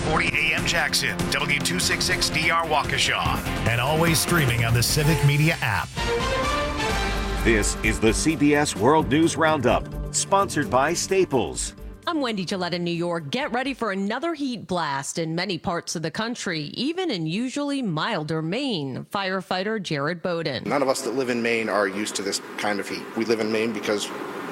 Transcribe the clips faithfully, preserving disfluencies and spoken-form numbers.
forty A M Jackson, W two sixty-six D R Waukesha, and always streaming on the Civic Media app. This is the C B S World News Roundup, sponsored by Staples. I'm Wendy Gillette in New York. Get ready for another heat blast in many parts of the country, even in usually milder Maine. Firefighter Jared Bowden. None of us that live in Maine are used to this kind of heat. We live in Maine because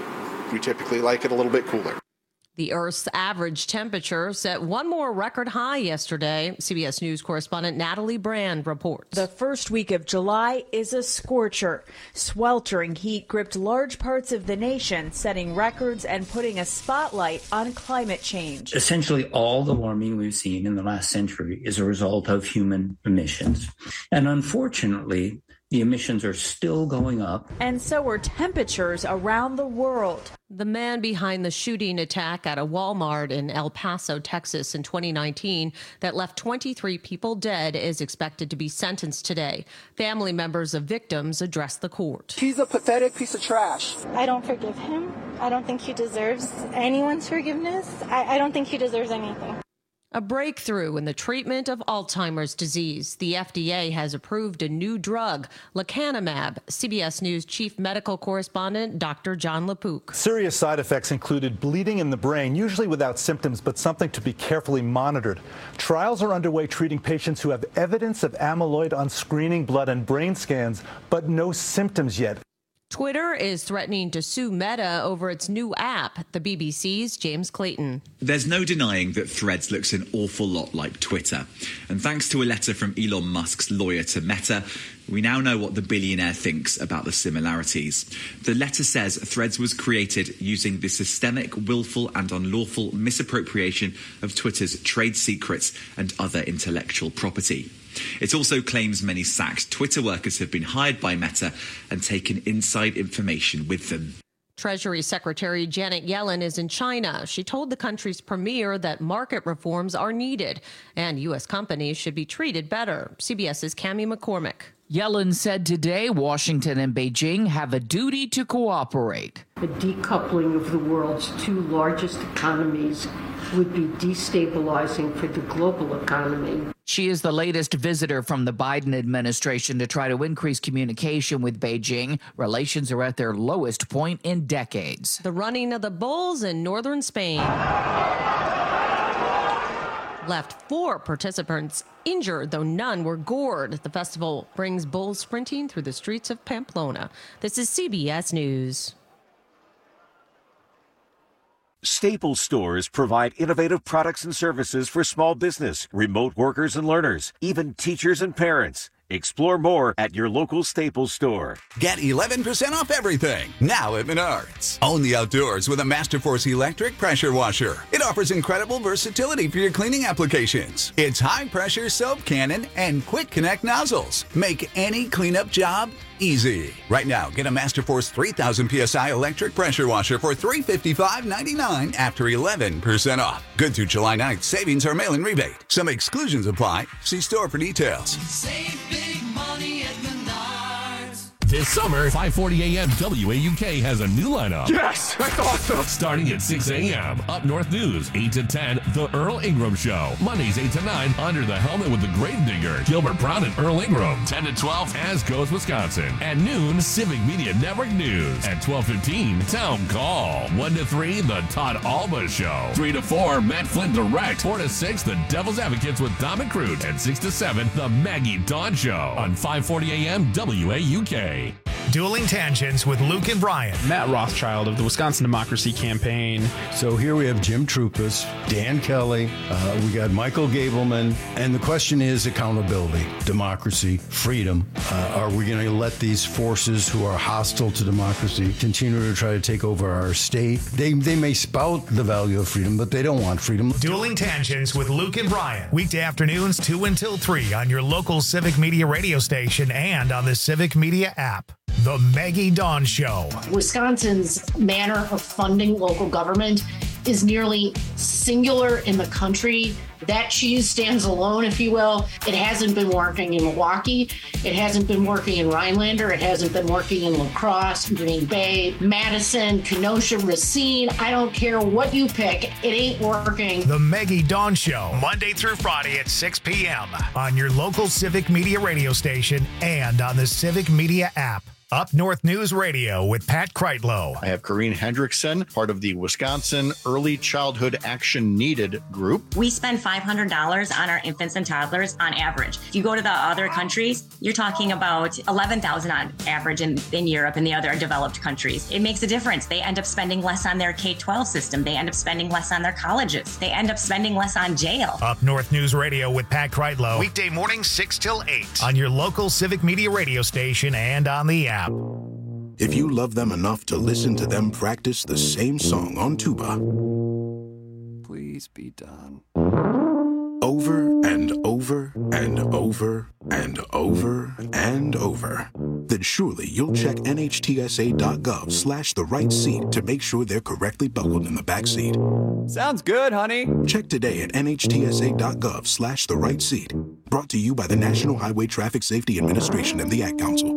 we typically like it a little bit cooler. The Earth's average temperature set one more record high yesterday. C B S News correspondent Natalie Brand reports. The first week of July is a scorcher. Sweltering heat gripped large parts of the nation, setting records and putting a spotlight on climate change. Essentially, all the warming we've seen in the last century is a result of human emissions. And unfortunately, the emissions are still going up. And so are temperatures around the world. The man behind the shooting attack at a Walmart in El Paso, Texas in twenty nineteen that left twenty-three people dead is expected to be sentenced today. Family members of victims addressed the court. He's a pathetic piece of trash. I don't forgive him. I don't think he deserves anyone's forgiveness. I, I don't think he deserves anything. A breakthrough in the treatment of Alzheimer's disease. The F D A has approved a new drug, lecanemab. C B S News chief medical correspondent Doctor John LaPook. Serious side effects included bleeding in the brain, usually without symptoms, but something to be carefully monitored. Trials are underway treating patients who have evidence of amyloid on screening blood and brain scans, but no symptoms yet. Twitter is threatening to sue Meta over its new app. The B B C's James Clayton. There's no denying that Threads looks an awful lot like Twitter. And thanks to a letter from Elon Musk's lawyer to Meta, we now know what the billionaire thinks about the similarities. The letter says Threads was created using the systemic, willful and unlawful misappropriation of Twitter's trade secrets and other intellectual property. It also claims many sacked Twitter workers have been hired by Meta and taken inside information with them. Treasury Secretary Janet Yellen is in China. She told the country's premier that market reforms are needed and U S companies should be treated better. CBS's Cami McCormick. Yellen said today Washington and Beijing have a duty to cooperate. The decoupling of the world's two largest economies would be destabilizing for the global economy. She is the latest visitor from the Biden administration to try to increase communication with Beijing. Relations are at their lowest point in decades. The running of the bulls in northern Spain left four participants injured, though none were gored. The festival brings bulls sprinting through the streets of Pamplona. This is C B S News. Staples stores provide innovative products and services for small business, remote workers and learners, even teachers and parents. Explore more at your local Staples store. Get eleven percent off everything now at Menards. Own the outdoors with a Masterforce electric pressure washer. It offers incredible versatility for your cleaning applications. Its high-pressure soap cannon and quick connect nozzles make any cleanup job easy. Right now, get a Masterforce three thousand P S I electric pressure washer for three hundred fifty-five dollars and ninety-nine cents after eleven percent off. Good through July ninth. Savings or mail-in rebate. Some exclusions apply. See store for details. Save big money at Menards. This summer, five forty A M W A U K has a new lineup. Yes, that's awesome. Starting at six A M, Up North News, eight to ten, The Earl Ingram Show. Mondays, eight to nine, Under the Helmet with the Grave Digger, Gilbert Brown and Earl Ingram. ten to twelve, As Goes Wisconsin. At noon, Civic Media Network News. At twelve fifteen, Town Call. one to three, The Todd Alba Show. three to four, Matt Flynn Direct. four to six, The Devil's Advocates with Dom and Crute. And six to seven, The Maggie Dawn Show. On five forty A M W A U K. Dueling Tangents with Luke and Brian. Matt Rothschild of the Wisconsin Democracy Campaign. So here we have Jim Troupas, Dan Kelly, uh, we got Michael Gableman, and the question is accountability, democracy, freedom. Uh, are we going to let these forces who are hostile to democracy continue to try to take over our state? They, they may spout the value of freedom, but they don't want freedom. Dueling Tangents with Luke and Brian. Weekday afternoons, two until three on your local Civic Media radio station and on the Civic Media app. The Maggie Dawn Show. Wisconsin's manner of funding local government is nearly singular in the country. That cheese stands alone, if you will. It hasn't been working in Milwaukee. It hasn't been working in Rhinelander. It hasn't been working in La Crosse, Green Bay, Madison, Kenosha, Racine. I don't care what you pick. It ain't working. The Maggie Dawn Show, Monday through Friday at six p.m. on your local Civic Media radio station and on the Civic Media app. Up North News Radio with Pat Kreitlow. I have Corrine Hendrickson, part of the Wisconsin Early Childhood Action Needed group. We spend five hundred dollars on our infants and toddlers on average. If you go to the other countries, you're talking about eleven thousand dollars on average in, in Europe and the other developed countries. It makes a difference. They end up spending less on their K twelve system. They end up spending less on their colleges. They end up spending less on jail. Up North News Radio with Pat Kreitlow. Weekday mornings six till eight on your local Civic Media radio station and on the app. If you love them enough to listen to them practice the same song on tuba, please be done. Over and over and over and over and over, then surely you'll check nhtsa.gov slash the right seat to make sure they're correctly buckled in the back seat. Sounds good, honey. Check today at nhtsa.gov slash the right seat. Brought to you by the National Highway Traffic Safety Administration and the Ad Council.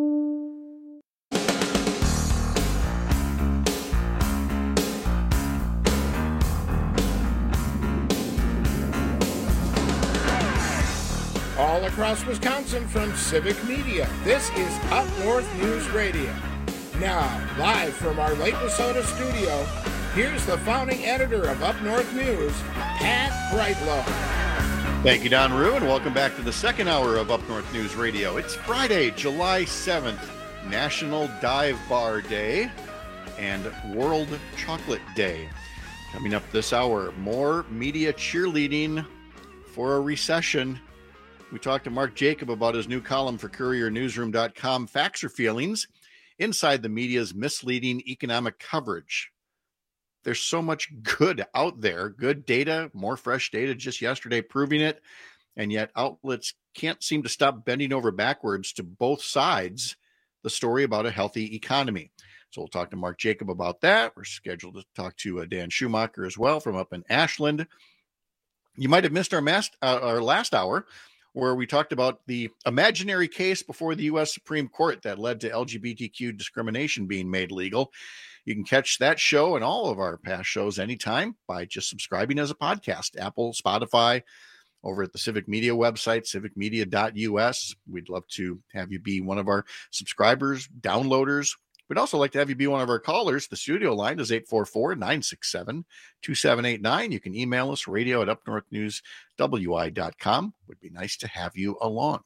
All across Wisconsin from Civic Media, this is Up North News Radio. Now, live from our Lake Wissota studio, here's the founding editor of Up North News, Pat Kreitlow. Thank you, Don Rue, and welcome back to the second hour of Up North News Radio. It's Friday, July seventh, National Dive Bar Day and World Chocolate Day. Coming up this hour, more media cheerleading for a recession. We talked to Mark Jacob about his new column for courier newsroom dot com, Facts or Feelings, inside the media's misleading economic coverage. There's so much good out there, good data, more fresh data just yesterday proving it, and yet outlets can't seem to stop bending over backwards to both sides the story about a healthy economy. So we'll talk to Mark Jacob about that. We're scheduled to talk to uh, Dan Schumacher as well from up in Ashland. You might have missed our, mast, uh, our last hour, where we talked about the imaginary case before the U S Supreme Court that led to L G B T Q discrimination being made legal. You can catch that show and all of our past shows anytime by just subscribing as a podcast, Apple, Spotify, over at the Civic Media website, civic media dot u s. We'd love to have you be one of our subscribers, downloaders. We'd also like to have you be one of our callers. The studio line is eight four four, nine six seven, two seven eight nine. You can email us, radio at up north news w i dot com. Would be nice to have you along.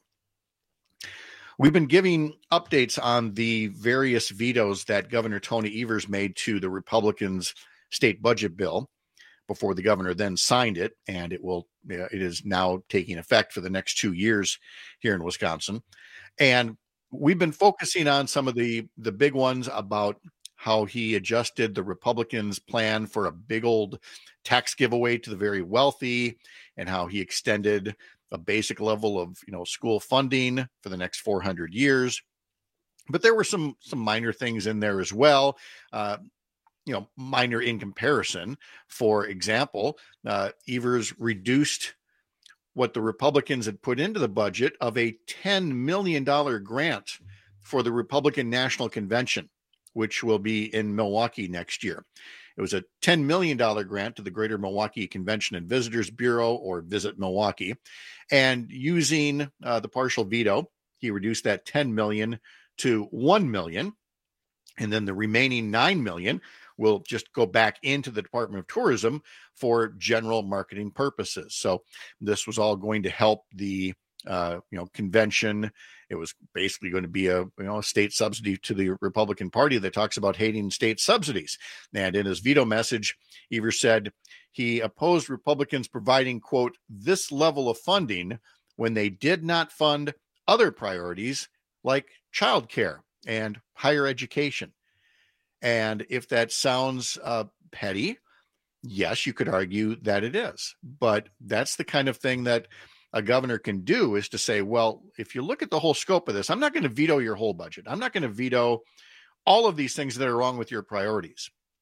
We've been giving updates on the various vetoes that Governor Tony Evers made to the Republicans' state budget bill before the governor then signed it, and it will uh, it is now taking effect for the next two years here in Wisconsin. And we've been focusing on some of the, the big ones about how he adjusted the Republicans' plan for a big old tax giveaway to the very wealthy, and how he extended a basic level of, you know, school funding for the next four hundred years. But there were some some minor things in there as well, uh, you know, minor in comparison. For example, uh, Evers reduced what the Republicans had put into the budget of a ten million dollars grant for the Republican National Convention, which will be in Milwaukee next year. It was a ten million dollars grant to the Greater Milwaukee Convention and Visitors Bureau, or Visit Milwaukee. And using uh, the partial veto, he reduced that ten million dollars to one million dollars. And then the remaining nine million dollars will just go back into the Department of Tourism for general marketing purposes. So this was all going to help the uh, you know, convention. It was basically going to be a, you know, a state subsidy to the Republican Party that talks about hating state subsidies. And in his veto message, Evers said he opposed Republicans providing, quote, this level of funding when they did not fund other priorities like childcare and higher education. And if that sounds uh, petty, yes, you could argue that it is. But that's the kind of thing that a governor can do, is to say, well, if you look at the whole scope of this, I'm not going to veto your whole budget. I'm not going to veto all of these things that are wrong with your priorities.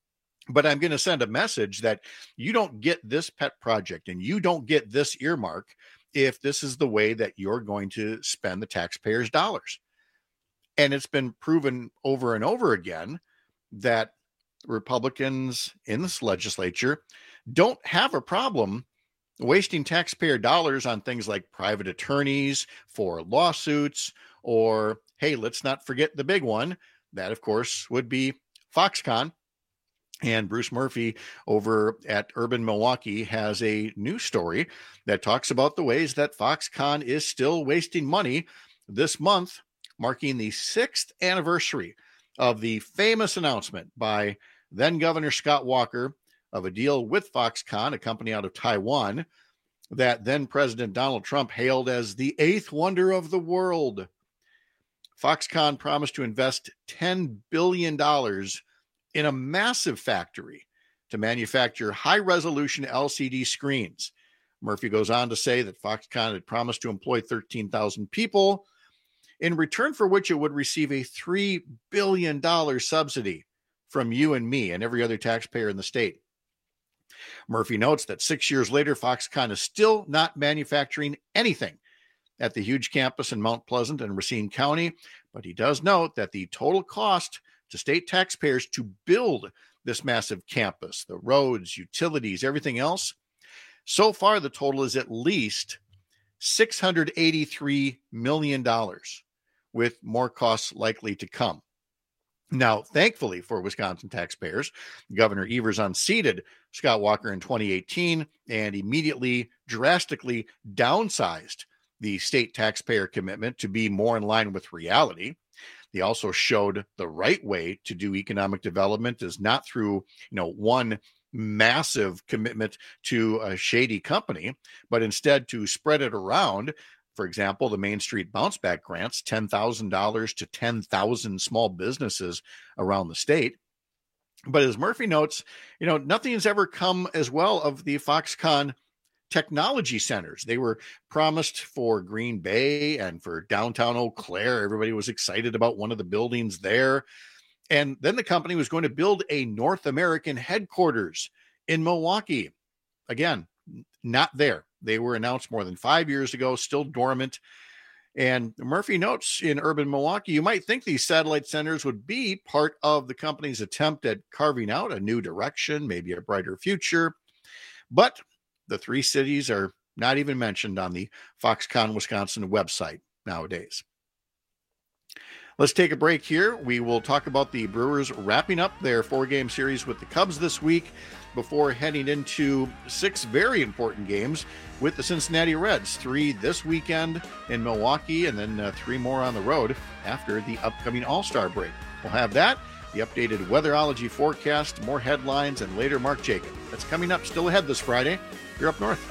But I'm going to send a message that you don't get this pet project and you don't get this earmark if this is the way that you're going to spend the taxpayers' dollars. And it's been proven over and over again that Republicans in this legislature don't have a problem wasting taxpayer dollars on things like private attorneys for lawsuits, or, hey, let's not forget the big one. That, of course, would be Foxconn. And Bruce Murphy over at Urban Milwaukee has a news story that talks about the ways that Foxconn is still wasting money this month, marking the sixth anniversary of the famous announcement by then Governor Scott Walker of a deal with Foxconn, a company out of Taiwan, that then President Donald Trump hailed as the eighth wonder of the world. Foxconn promised to invest ten billion dollars in a massive factory to manufacture high-resolution L C D screens. Murphy goes on to say that Foxconn had promised to employ thirteen thousand people, in return for which it would receive a three billion dollars subsidy from you and me and every other taxpayer in the state. Murphy notes that six years later, Foxconn is still not manufacturing anything at the huge campus in Mount Pleasant and Racine County, but he does note that the total cost to state taxpayers to build this massive campus, the roads, utilities, everything else, so far the total is at least six hundred eighty-three million dollars, with more costs likely to come. Now, thankfully for Wisconsin taxpayers, Governor Evers unseated Scott Walker in twenty eighteen and immediately drastically downsized the state taxpayer commitment to be more in line with reality. He also showed the right way to do economic development is not through, you know, one massive commitment to a shady company, but instead to spread it around. For example, the Main Street Bounce Back grants, ten thousand dollars to ten thousand small businesses around the state. But as Murphy notes, you know, nothing has ever come as well of the Foxconn technology centers. They were promised for Green Bay and for downtown Eau Claire. Everybody was excited about one of the buildings there. And then the company was going to build a North American headquarters in Milwaukee. Again, not there. They were announced more than five years ago, still dormant. And Murphy notes in Urban Milwaukee, you might think these satellite centers would be part of the company's attempt at carving out a new direction, maybe a brighter future. But the three cities are not even mentioned on the Foxconn Wisconsin website nowadays. Let's take a break here. We will talk about the Brewers wrapping up their four-game series with the Cubs this week before heading into six very important games with the Cincinnati Reds. Three this weekend in Milwaukee, and then uh, three more on the road after the upcoming All-Star break. We'll have that, the updated weatherology forecast, more headlines, and later Mark Jacob. That's coming up still ahead this Friday. You're Up North.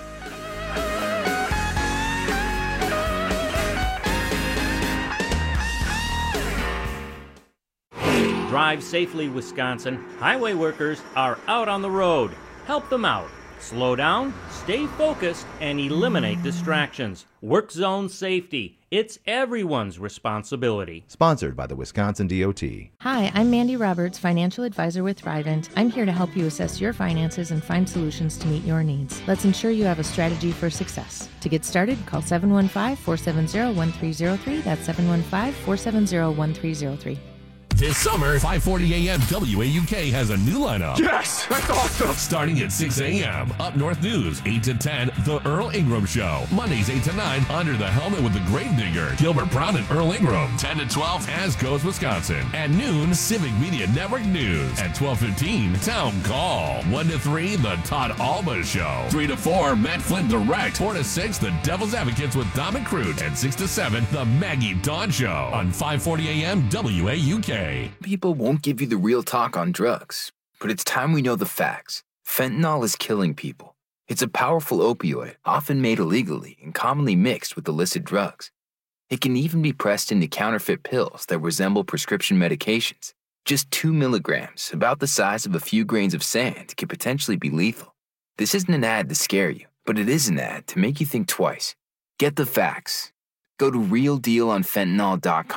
Drive safely, Wisconsin. Highway workers are out on the road. Help them out. Slow down, stay focused, and eliminate distractions. Work zone safety. It's everyone's responsibility. Sponsored by the Wisconsin D O T. Hi, I'm Mandy Roberts, financial advisor with Thrivent. I'm here to help you assess your finances and find solutions to meet your needs. Let's ensure you have a strategy for success. To get started, call seven one five, four seven zero, one three zero three. That's seven one five, four seven zero, one three zero three. This summer, five forty a.m. W A U K has a new lineup. Yes, that's awesome. Starting at six a.m. Up North News, eight to ten, The Earl Ingram Show. Mondays, eight to nine, Under the Helmet with the Gravedigger, Gilbert Brown and Earl Ingram. ten to twelve, As Goes Wisconsin. At noon, Civic Media Network News. At twelve fifteen, Town Call. one to three, The Todd Alba Show. three to four, Matt Flynn Direct. four to six, The Devil's Advocates with Dom and Crute. And six to seven, The Maggie Dawn Show. On five forty a.m. W A U K. People won't give you the real talk on drugs, but it's time we know the facts. Fentanyl is killing people. It's a powerful opioid, often made illegally and commonly mixed with illicit drugs. It can even be pressed into counterfeit pills that resemble prescription medications. Just two milligrams, about the size of a few grains of sand, can potentially be lethal. This isn't an ad to scare you, but it is an ad to make you think twice. Get the facts. Go to real deal on fentanyl dot com.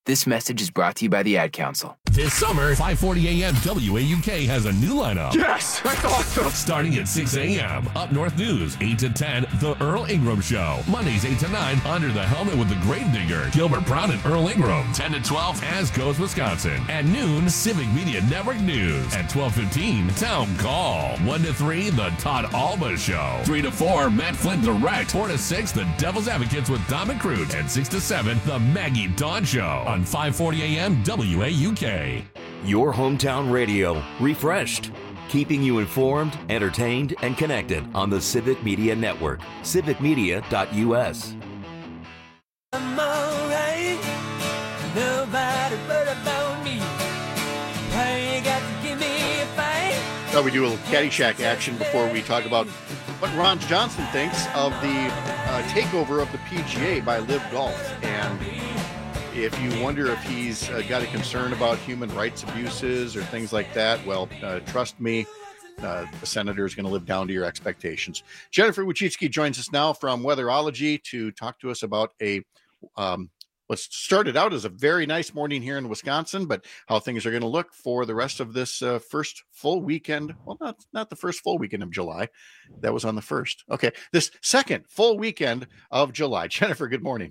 This message is brought to you by the Ad Council. This summer, five forty a.m. W A U K has a new lineup. Yes, that's awesome. Starting at six a.m. Up North News, eight to ten, The Earl Ingram Show. Mondays, eight to nine, Under the Helmet with the Grave Digger, Gilbert Brown and Earl Ingram. ten to twelve, As Goes Wisconsin. At noon, Civic Media Network News. At twelve fifteen, Town Call. one to three, The Todd Alba Show. three to four, Matt Flint Direct. four to six, The Devil's Advocates with Dominic Cruz. And six to seven, The Maggie Dawn Show. On five forty a.m. W A U K. Your hometown radio, refreshed, keeping you informed, entertained, and connected on the Civic Media Network. civic media dot u s. I'm alright, nobody but about me. Why you got to give me a fight? Thought we'd do a little Caddyshack action before we talk about what Ron Johnson thinks of the uh, takeover of the P G A by Live Golf. And if you wonder if he's uh, got a concern about human rights abuses or things like that, well, uh, trust me, uh, the senator is going to live down to your expectations. Jennifer Wojcicki joins us now from Weatherology to talk to us about a um, what started out as a very nice morning here in Wisconsin, but how things are going to look for the rest of this uh, first full weekend. Well, not not the first full weekend of July. That was on the first. Okay, this second full weekend of July. Jennifer, good morning.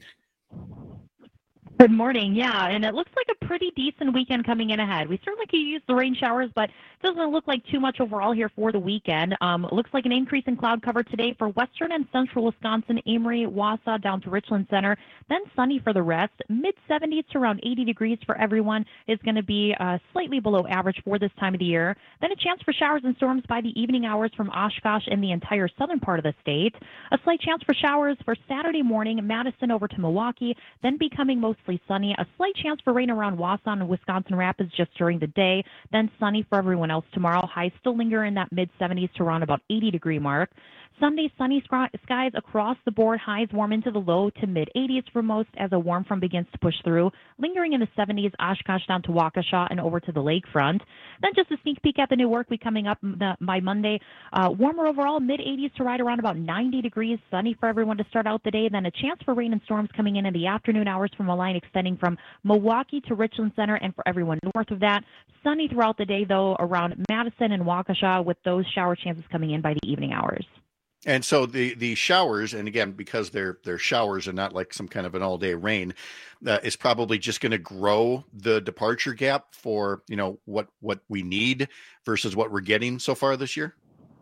Good morning. Yeah, and it looks like a pretty decent weekend coming in ahead. We certainly could use the rain showers, but it doesn't look like too much overall here for the weekend. Um, it looks like an increase in cloud cover today for western and central Wisconsin, Amory, Wausau, down to Richland Center. Then sunny for the rest. mid seventies to around eighty degrees for everyone is going to be uh, slightly below average for this time of the year. Then a chance for showers and storms by the evening hours from Oshkosh and the entire southern part of the state. A slight chance for showers for Saturday morning, Madison over to Milwaukee, then becoming mostly sunny. A slight chance for rain around Wausau and Wisconsin Rapids just during the day, then sunny for everyone else tomorrow. Highs still linger in that mid seventies to around about eighty degree mark. Sunday, sunny skies across the board. Highs warm into the low to mid eighties for most as a warm front begins to push through. Lingering in the seventies, Oshkosh down to Waukesha and over to the lakefront. Then just a sneak peek at the new work week coming up by Monday. Uh, warmer overall, mid eighties to right around about ninety degrees. Sunny for everyone to start out the day. Then a chance for rain and storms coming in in the afternoon hours from a line extending from Milwaukee to Richland Center and for everyone north of that. Sunny throughout the day, though, around Madison and Waukesha with those shower chances coming in by the evening hours. And so the the showers, and again, because they're they're showers and not like some kind of an all day rain, uh, is probably just going to grow the departure gap for, you know, what what we need versus what we're getting so far this year.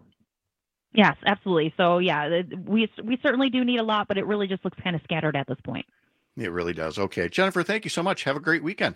Yes, absolutely. So yeah, we we certainly do need a lot, but it really just looks kind of scattered at this point. It really does. Okay, Jennifer, thank you so much. Have a great weekend.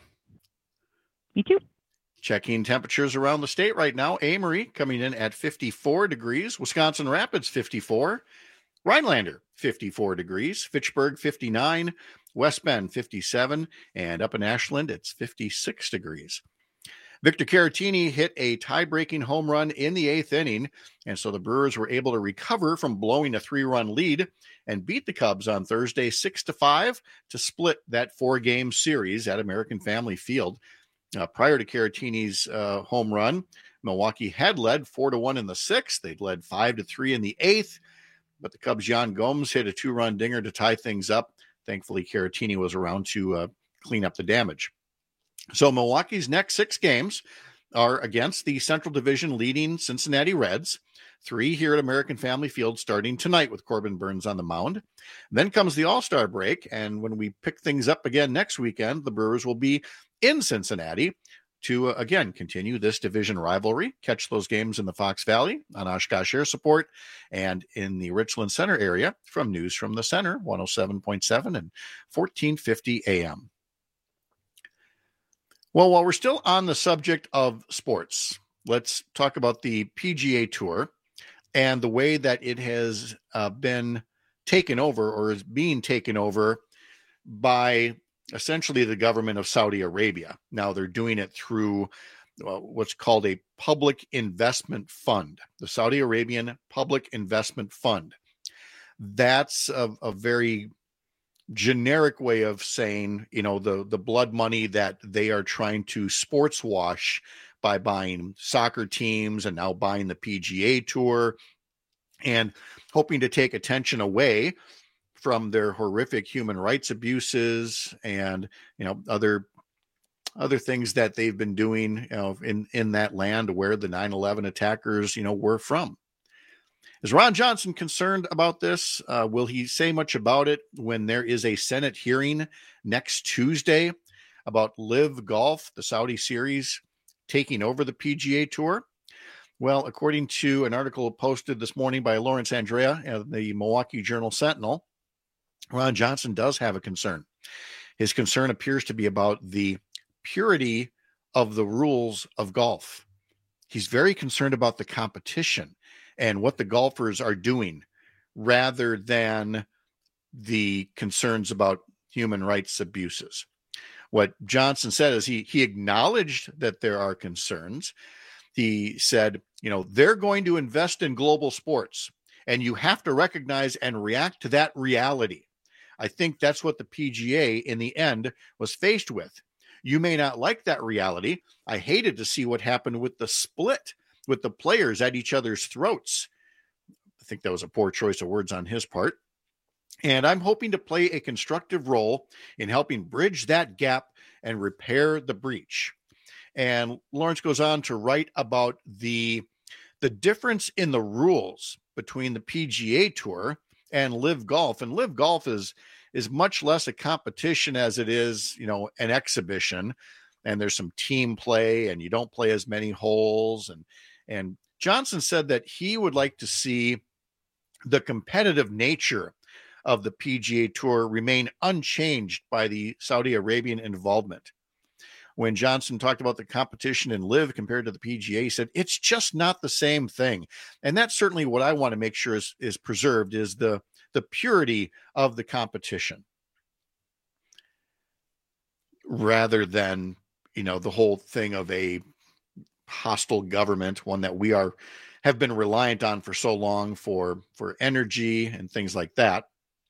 You too. Checking temperatures around the state right now. Amory coming in at fifty-four degrees. Wisconsin Rapids, fifty-four. Rhinelander, fifty-four degrees. Fitchburg, fifty-nine. West Bend, fifty-seven. And up in Ashland, it's fifty-six degrees. Victor Caratini hit a tie-breaking home run in the eighth inning, and so the Brewers were able to recover from blowing a three-run lead and beat the Cubs on Thursday six to five to split that four-game series at American Family Field. Uh, prior to Caratini's uh, home run, Milwaukee had led four to one in the sixth. They'd led five to three in the eighth, but the Cubs' Yan Gomes hit a two-run dinger to tie things up. Thankfully, Caratini was around to uh, clean up the damage. So Milwaukee's next six games are against the Central Division leading Cincinnati Reds. Three here at American Family Field starting tonight with Corbin Burns on the mound. Then comes the All-Star break, and when we pick things up again next weekend, the Brewers will be in Cincinnati to, uh, again, continue this division rivalry. Catch those games in the Fox Valley on Oshkosh Air Support and in the Richland Center area from News from the Center, one oh seven point seven and fourteen fifty A M. Well, while we're still on the subject of sports, let's talk about the P G A Tour and the way that it has uh, been taken over or is being taken over by essentially the government of Saudi Arabia. Now they're doing it through uh, what's called a public investment fund, the Saudi Arabian Public Investment Fund. That's a, a very generic way of saying, you know, the, the blood money that they are trying to sports wash by buying soccer teams and now buying the P G A Tour and hoping to take attention away from their horrific human rights abuses and, you know, other other things that they've been doing, you know, in, in that land where the nine eleven attackers, you know, were from. Is Ron Johnson concerned about this? Uh, will he say much about it when there is a Senate hearing next Tuesday about Live Golf, the Saudi series, taking over the P G A Tour? Well, according to an article posted this morning by Lawrence Andrea of the Milwaukee Journal Sentinel, Ron Johnson does have a concern. His concern appears to be about the purity of the rules of golf. He's very concerned about the competition and what the golfers are doing rather than the concerns about human rights abuses. What Johnson said is he, he acknowledged that there are concerns. He said, you know, they're going to invest in global sports, and you have to recognize and react to that reality. I think that's what the P G A in the end was faced with. You may not like that reality. I hated to see what happened with the split with the players at each other's throats. I think that was a poor choice of words on his part. And I'm hoping to play a constructive role in helping bridge that gap and repair the breach. And Lawrence goes on to write about the, the difference in the rules between the P G A Tour and Live Golf. And Live Golf is, is much less a competition as it is, you know, an exhibition. And there's some team play, and you don't play as many holes. And, and Johnson said that he would like to see the competitive nature of the P G A Tour remain unchanged by the Saudi Arabian involvement. When Johnson talked about the competition in Live compared to the P G A, he said, it's just not the same thing. And that's certainly what I want to make sure is, is preserved, is the, the purity of the competition rather than, you know, the whole thing of a hostile government, one that we are, have been reliant on for so long for, for energy and things like that.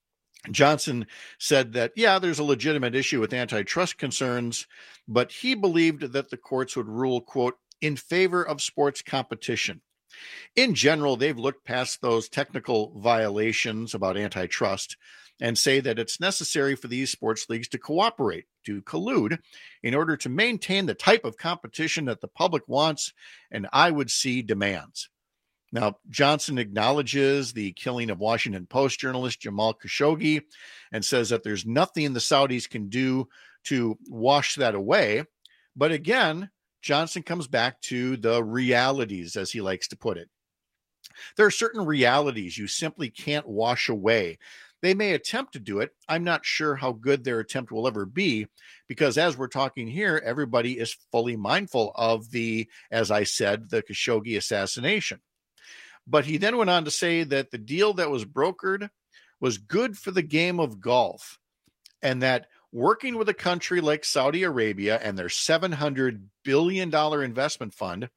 Johnson said that, yeah, there's a legitimate issue with antitrust concerns, but he believed that the courts would rule, quote, in favor of sports competition. In general, they've looked past those technical violations about antitrust and say that it's necessary for these sports leagues to cooperate, to collude, in order to maintain the type of competition that the public wants and I would see demands. Now, Johnson acknowledges the killing of Washington Post journalist Jamal Khashoggi and says that there's nothing the Saudis can do to wash that away. But again, Johnson comes back to the realities, as he likes to put it. There are certain realities you simply can't wash away. They may attempt to do it. I'm not sure how good their attempt will ever be, because as we're talking here, everybody is fully mindful of the, as I said, the Khashoggi assassination. But he then went on to say that the deal that was brokered was good for the game of golf, and that working with a country like Saudi Arabia and their seven hundred billion dollars investment fund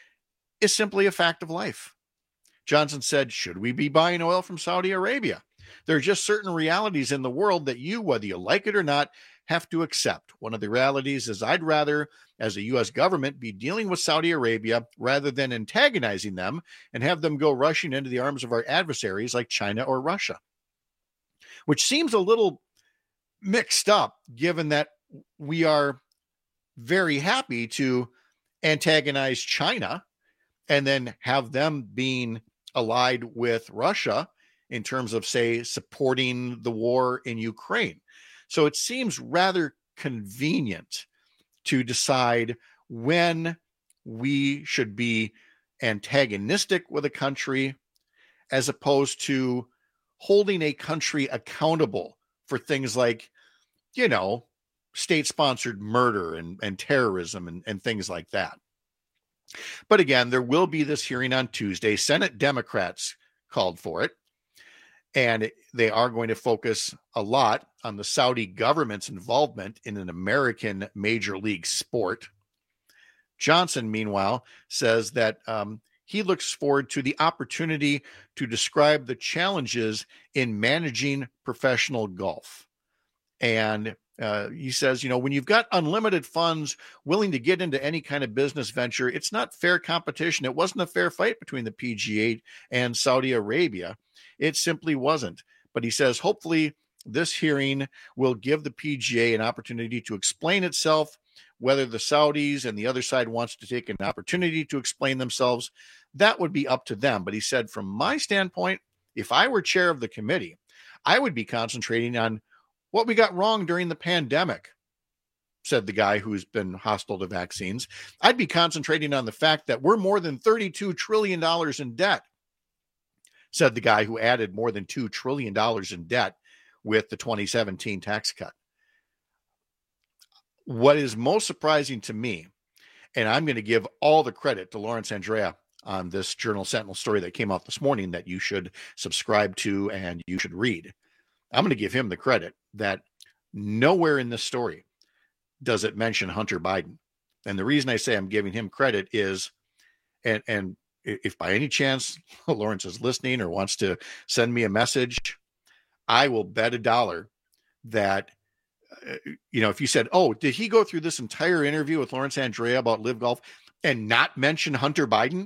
is simply a fact of life. Johnson said, should we be buying oil from Saudi Arabia? There are just certain realities in the world that you, whether you like it or not, have to accept. One of the realities is I'd rather, as a U S government, be dealing with Saudi Arabia rather than antagonizing them and have them go rushing into the arms of our adversaries like China or Russia, which seems a little mixed up given that we are very happy to antagonize China and then have them being allied with Russia in terms of, say, supporting the war in Ukraine. So it seems rather convenient to decide when we should be antagonistic with a country as opposed to holding a country accountable for things like, you know, state-sponsored murder and, and terrorism and, and things like that. But again, there will be this hearing on Tuesday. Senate Democrats called for it. And they are going to focus a lot on the Saudi government's involvement in an American major league sport. Johnson, meanwhile, says that um, he looks forward to the opportunity to describe the challenges in managing professional golf. And uh, he says, you know, when you've got unlimited funds willing to get into any kind of business venture, it's not fair competition. It wasn't a fair fight between the P G A and Saudi Arabia. It simply wasn't. But he says, hopefully this hearing will give the P G A an opportunity to explain itself. Whether the Saudis and the other side wants to take an opportunity to explain themselves, that would be up to them. But he said, from my standpoint, if I were chair of the committee, I would be concentrating on what we got wrong during the pandemic, said the guy who's been hostile to vaccines. I'd be concentrating on the fact that we're more than thirty-two trillion dollars in debt, said the guy who added more than two trillion dollars in debt with the twenty seventeen tax cut. What is most surprising to me, and I'm going to give all the credit to Lawrence Andrea on this Journal Sentinel story that came out this morning that you should subscribe to and you should read. I'm going to give him the credit that nowhere in this story does it mention Hunter Biden. And the reason I say I'm giving him credit is, and, and if by any chance Lawrence is listening or wants to send me a message, I will bet a dollar that you know, if you said, oh, did he go through this entire interview with Lawrence Andrea about Live Golf and not mention Hunter Biden?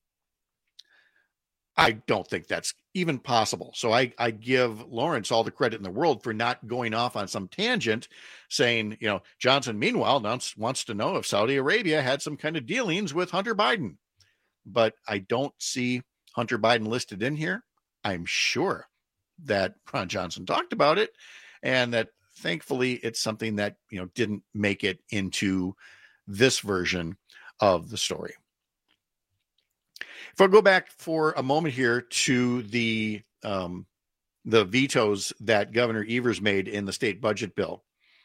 I don't think that's even possible. So I, I give Lawrence all the credit in the world for not going off on some tangent saying, you know, Johnson, meanwhile, wants, wants to know if Saudi Arabia had some kind of dealings with Hunter Biden. But I don't see Hunter Biden listed in here. I'm sure that Ron Johnson talked about it and that thankfully, it's something that, you know, didn't make it into this version of the story. If I go back for a moment here to the um, the vetoes that Governor Evers made in the state budget bill,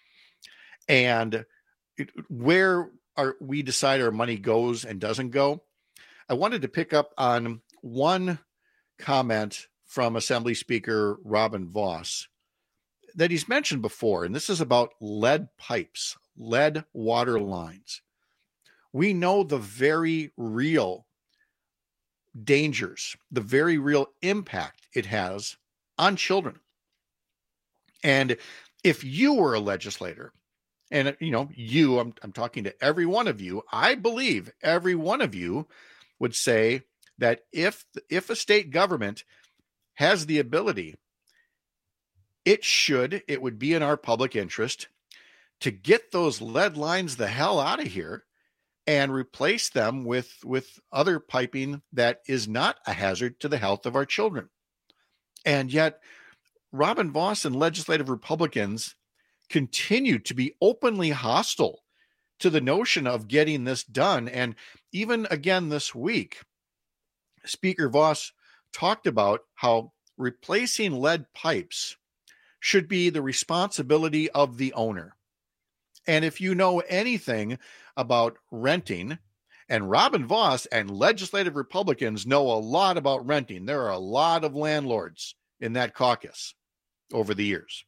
and it, where our, we decide our money goes and doesn't go, I wanted to pick up on one comment from Assembly Speaker Robin Vos that he's mentioned before, and this is about lead pipes, lead water lines. We know the very real dangers, the very real impact it has on children. And if you were a legislator, and you know, you, I'm, I'm talking to every one of you, I believe every one of you would say that if, if a state government has the ability, it should, it would be in our public interest to get those lead lines the hell out of here and replace them with, with other piping that is not a hazard to the health of our children. And yet, Robin Vos and legislative Republicans continue to be openly hostile to the notion of getting this done. And even again this week, Speaker Vos talked about how replacing lead pipes should be the responsibility of the owner. And if you know anything about renting, and Robin Vos and legislative Republicans know a lot about renting, there are a lot of landlords in that caucus over the years.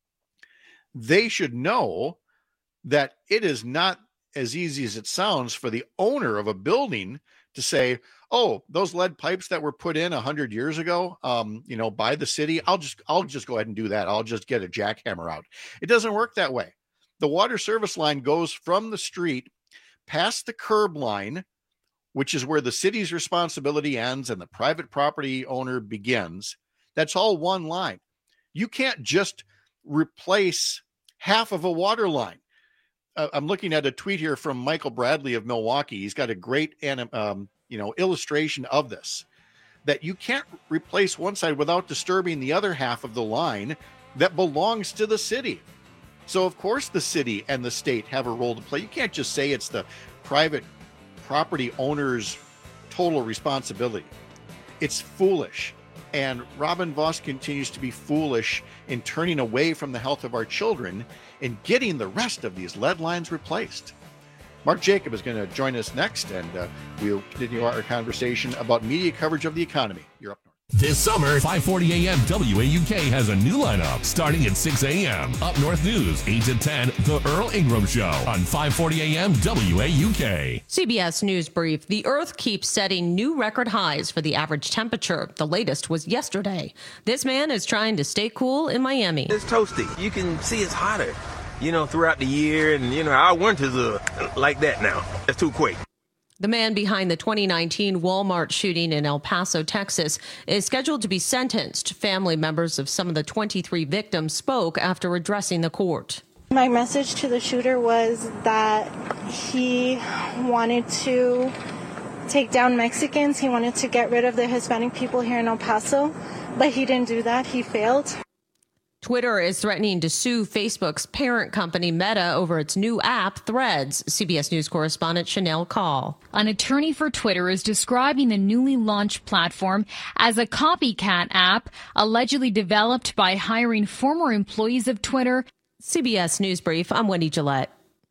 They should know that it is not as easy as it sounds for the owner of a building to say, oh, those lead pipes that were put in a hundred years ago, um, you know, by the city, I'll just, I'll just go ahead and do that. I'll just get a jackhammer out. It doesn't work that way. The water service line goes from the street past the curb line, which is where the city's responsibility ends and the private property owner begins. That's all one line. You can't just replace half of a water line. Uh, I'm looking at a tweet here from Michael Bradley of Milwaukee. He's got a great um, you know, illustration of this, that you can't replace one side without disturbing the other half of the line that belongs to the city. So, of course, the city and the state have a role to play. You can't just say it's the private property owner's total responsibility. It's foolish. And Robin Vos continues to be foolish in turning away from the health of our children and getting the rest of these lead lines replaced. Mark Jacob is going to join us next, and uh, we'll continue our conversation about media coverage of the economy. You're up north. This summer, five forty a.m. W A U K has a new lineup starting at six a.m. Up North News, eight to ten, The Earl Ingram Show on five forty a.m. W A U K. C B S News Brief. The Earth keeps setting new record highs for the average temperature. The latest was yesterday. This man is trying to stay cool in Miami. It's toasty. You can see it's hotter, you know, throughout the year. And, you know, our winters are like that now. It's too quick. The man behind the twenty nineteen Walmart shooting in El Paso, Texas, is scheduled to be sentenced. Family members of some of the twenty-three victims spoke after addressing the court. My message to the shooter was that he wanted to take down Mexicans. He wanted to get rid of the Hispanic people here in El Paso, but he didn't do that. He failed. Twitter is threatening to sue Facebook's parent company Meta over its new app, Threads. C B S News correspondent Chanel Call. An attorney for Twitter is describing the newly launched platform as a copycat app allegedly developed by hiring former employees of Twitter. C B S News Brief, I'm Wendy Gillette.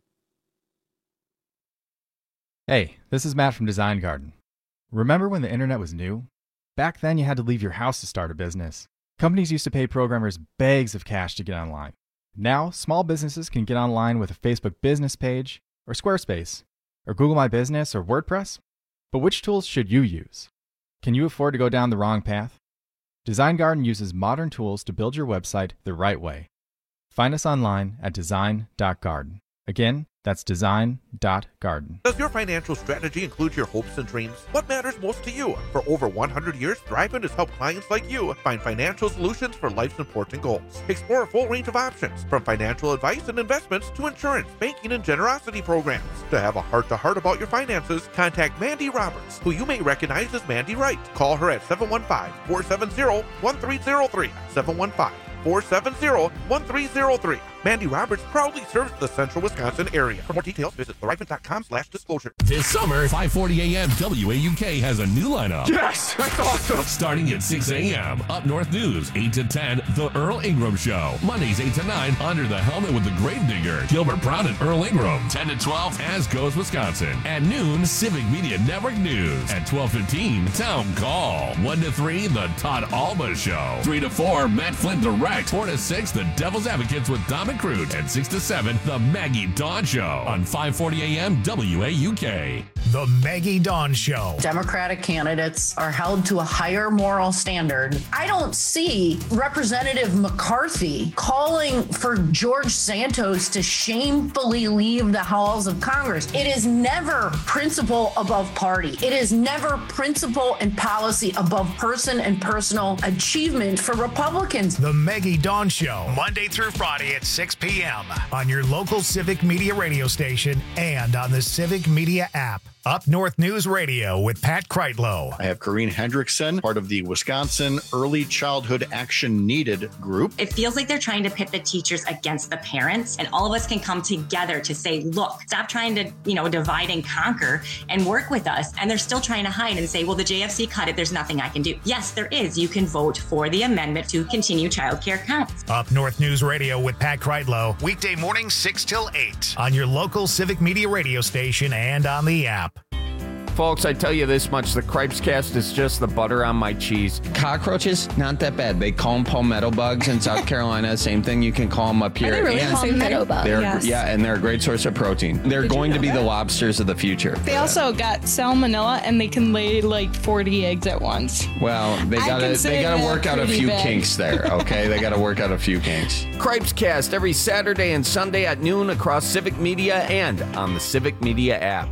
Hey, this is Matt from Design Garden. Remember when the internet was new? Back then you had to leave your house to start a business. Companies used to pay programmers bags of cash to get online. Now, small businesses can get online with a Facebook business page, or Squarespace, or Google My Business, or WordPress. But which tools should you use? Can you afford to go down the wrong path? Design Garden uses modern tools to build your website the right way. Find us online at design dot garden. Again, that's design dot garden. Does your financial strategy include your hopes and dreams? What matters most to you? For over one hundred years, Thrivent has helped clients like you find financial solutions for life's important goals. Explore a full range of options, from financial advice and investments to insurance, banking, and generosity programs. To have a heart-to-heart about your finances, contact Mandy Roberts, who you may recognize as Mandy Wright. Call her at seven one five, four seven zero, one three zero three, seven one five, four seven zero, one three zero three. Mandy Roberts proudly serves the central Wisconsin area. For more details, visit thrivent dot com slash disclosure. This summer, five forty a.m. W A U K has a new lineup. Yes, that's awesome. Starting at six a.m. Up North News, eight to ten, The Earl Ingram Show. Mondays, eight to nine, Under the Helmet with the Gravedigger, Gilbert Brown and Earl Ingram. ten to twelve, As Goes Wisconsin. At noon, Civic Media Network News. At twelve fifteen, Town Call. one to three, The Todd Alba Show. three to four, Matt Flynn Direct. four to six, The Devil's Advocates with Dom and Crute. And six to seven, The Maggie Dawn Show on five forty a.m. W A U K. The Maggie Dawn Show. Democratic candidates are held to a higher moral standard. I don't see Representative McCarthy calling for George Santos to shamefully leave the halls of Congress. It is never principle above party. It is never principle and policy above person and personal achievement for Republicans. The Maggie Dawn Show, Monday through Friday at six p.m. on your local Civic Media radio station and on the Civic Media app. Up North News Radio with Pat Kreitlow. I have Corrine Hendrickson, part of the Wisconsin Early Childhood Action Needed group. It feels like they're trying to pit the teachers against the parents, and all of us can come together to say, look, stop trying to, you know, divide and conquer and work with us. And they're still trying to hide and say, well, the J F C cut it. There's nothing I can do. Yes, there is. You can vote for the amendment to continue childcare counts. Up North News Radio with Pat Kreitlow, weekday morning six till eight on your local Civic Media radio station and on the app. Folks, I tell you this much, the Cripes Cast is just the butter on my cheese. Cockroaches, not that bad. They call them palmetto bugs in South Carolina. Same thing, you can call them up here. Are they really and palmetto bugs? Yes. Yeah, and they're a great source of protein. They're Did going you know to be that? the lobsters of the future. They also got salmonella, and they can lay like forty eggs at once. Well, they I gotta consider they gotta that work out a pretty few bad. kinks there, okay? They gotta work out a few kinks. Cripes Cast every Saturday and Sunday at noon across Civic Media and on the Civic Media app.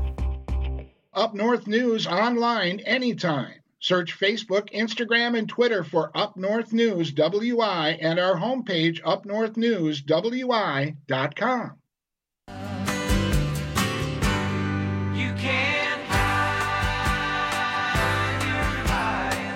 Up North News online anytime. Search Facebook, Instagram, and Twitter for Up North News W I and our homepage, up north news w i dot com. You can't hide your lying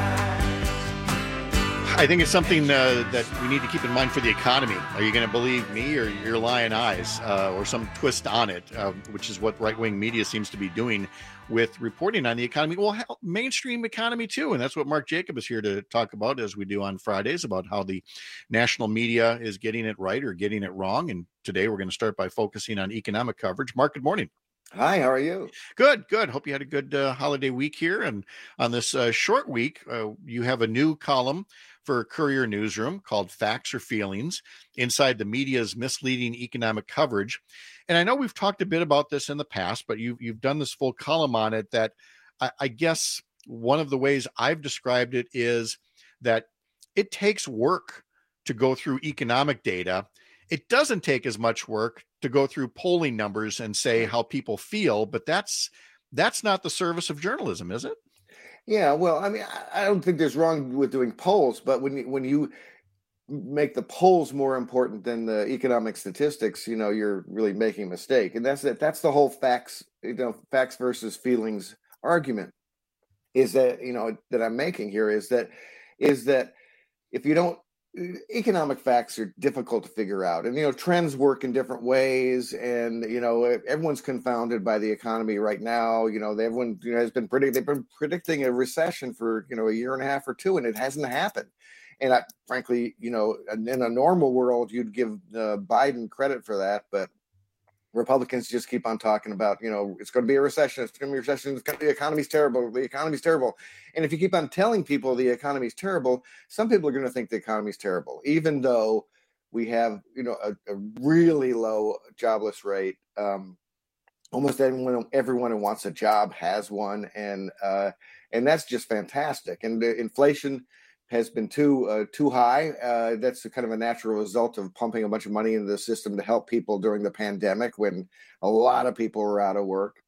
eyes. I think it's something uh, that we need to keep in mind for the economy. Are you going to believe me or your lying eyes, uh, or some twist on it, uh, which is what right-wing media seems to be doing with reporting on the economy? Well, hell, mainstream economy too. And that's what Mark Jacob is here to talk about, as we do on Fridays, about how the national media is getting it right or getting it wrong. And today we're going to start by focusing on economic coverage. Mark, good morning. Hi, how are you? Good, good. Hope you had a good uh, holiday week here. And on this uh, short week, uh, you have a new column for Courier Newsroom called Facts or Feelings, inside the media's misleading economic coverage. And I know we've talked a bit about this in the past, but you've, you've done this full column on it that I, I guess one of the ways I've described it is that it takes work to go through economic data. It doesn't take as much work to go through polling numbers and say how people feel, but that's that's not the service of journalism, is it? Yeah, well, I mean, I don't think there's wrong with doing polls, but when you, when you make the polls more important than the economic statistics, you know, you're really making a mistake. And that's it. That's the whole facts, you know, facts versus feelings argument is that, you know, that I'm making here is that, is that if you don't, economic facts are difficult to figure out. And, you know, trends work in different ways. And, you know, everyone's confounded by the economy right now. You know, everyone you know, has been predicting, they've been predicting a recession for, you know, a year and a half or two, and it hasn't happened. And I, frankly, you know, in a normal world, you'd give uh, Biden credit for that. But Republicans just keep on talking about, you know, it's going to be a recession. It's going to be a recession. It's going to, the economy's terrible. The economy's terrible. And if you keep on telling people the economy's terrible, some people are going to think the economy's terrible, even though we have, you know, a, a really low jobless rate. Um, almost everyone, everyone who wants a job has one. And, uh, and that's just fantastic. And the inflation has been too uh, too high. Uh, that's a kind of a natural result of pumping a bunch of money into the system to help people during the pandemic when a lot of people were out of work.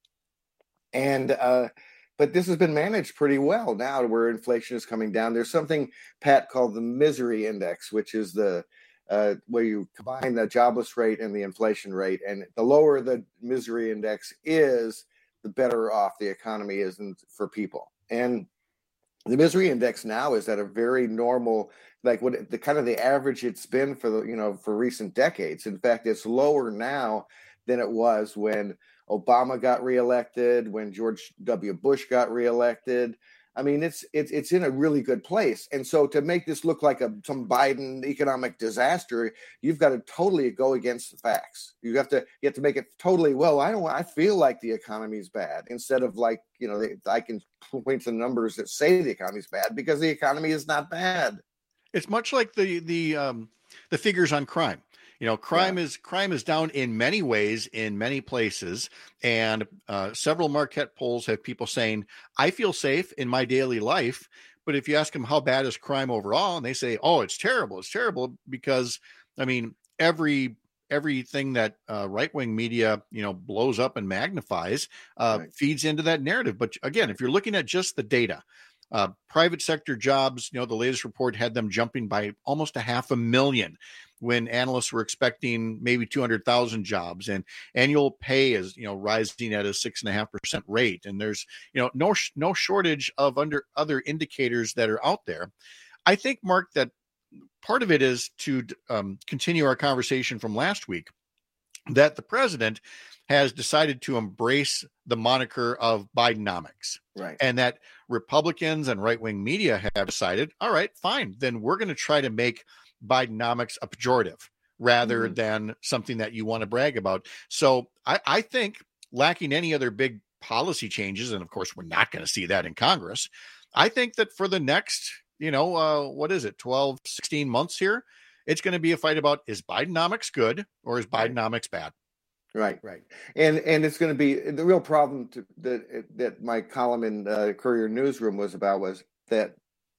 And uh, but this has been managed pretty well now, where inflation is coming down. There's something, Pat, called the misery index, which is the uh, where you combine the jobless rate and the inflation rate. And the lower the misery index is, the better off the economy is for people. And the misery index now is at a very normal, like what the kind of the average it's been for the, you know, for recent decades. In fact, it's lower now than it was when Obama got reelected, when George W. Bush got reelected. I mean, it's it's it's in a really good place. And so to make this look like a some Biden economic disaster, you've got to totally go against the facts. You have to you have to make it totally, well, I don't I feel like the economy's bad, instead of like, you know, I can point to numbers that say the economy's bad, because the economy is not bad. It's much like the the um, the figures on crime. You know, crime yeah. is crime is down in many ways in many places, and uh, several Marquette polls have people saying, "I feel safe in my daily life." But if you ask them how bad is crime overall, and they say, "Oh, it's terrible, it's terrible," because I mean, every everything that uh, right-wing media, you know, blows up and magnifies uh, right. feeds into that narrative. But again, if you're looking at just the data. Uh, private sector jobs, you know, the latest report had them jumping by almost a half a million when analysts were expecting maybe two hundred thousand jobs, and annual pay is, you know, rising at a six and a half percent rate. And there's, you know, no, no shortage of under other indicators that are out there. I think, Mark, that part of it is to um, continue our conversation from last week, that the president has decided to embrace the moniker of Bidenomics. Right. And that Republicans and right-wing media have decided, all right, fine, then we're going to try to make Bidenomics a pejorative rather mm-hmm. than something that you want to brag about. So I, I think, lacking any other big policy changes, and of course, we're not going to see that in Congress, I think that for the next, you know, uh, what is it, twelve, sixteen months here, it's going to be a fight about, is Bidenomics good or is Bidenomics bad? Right, right, and and it's going to be the real problem to, that that my column in uh, Courier Newsroom was about was that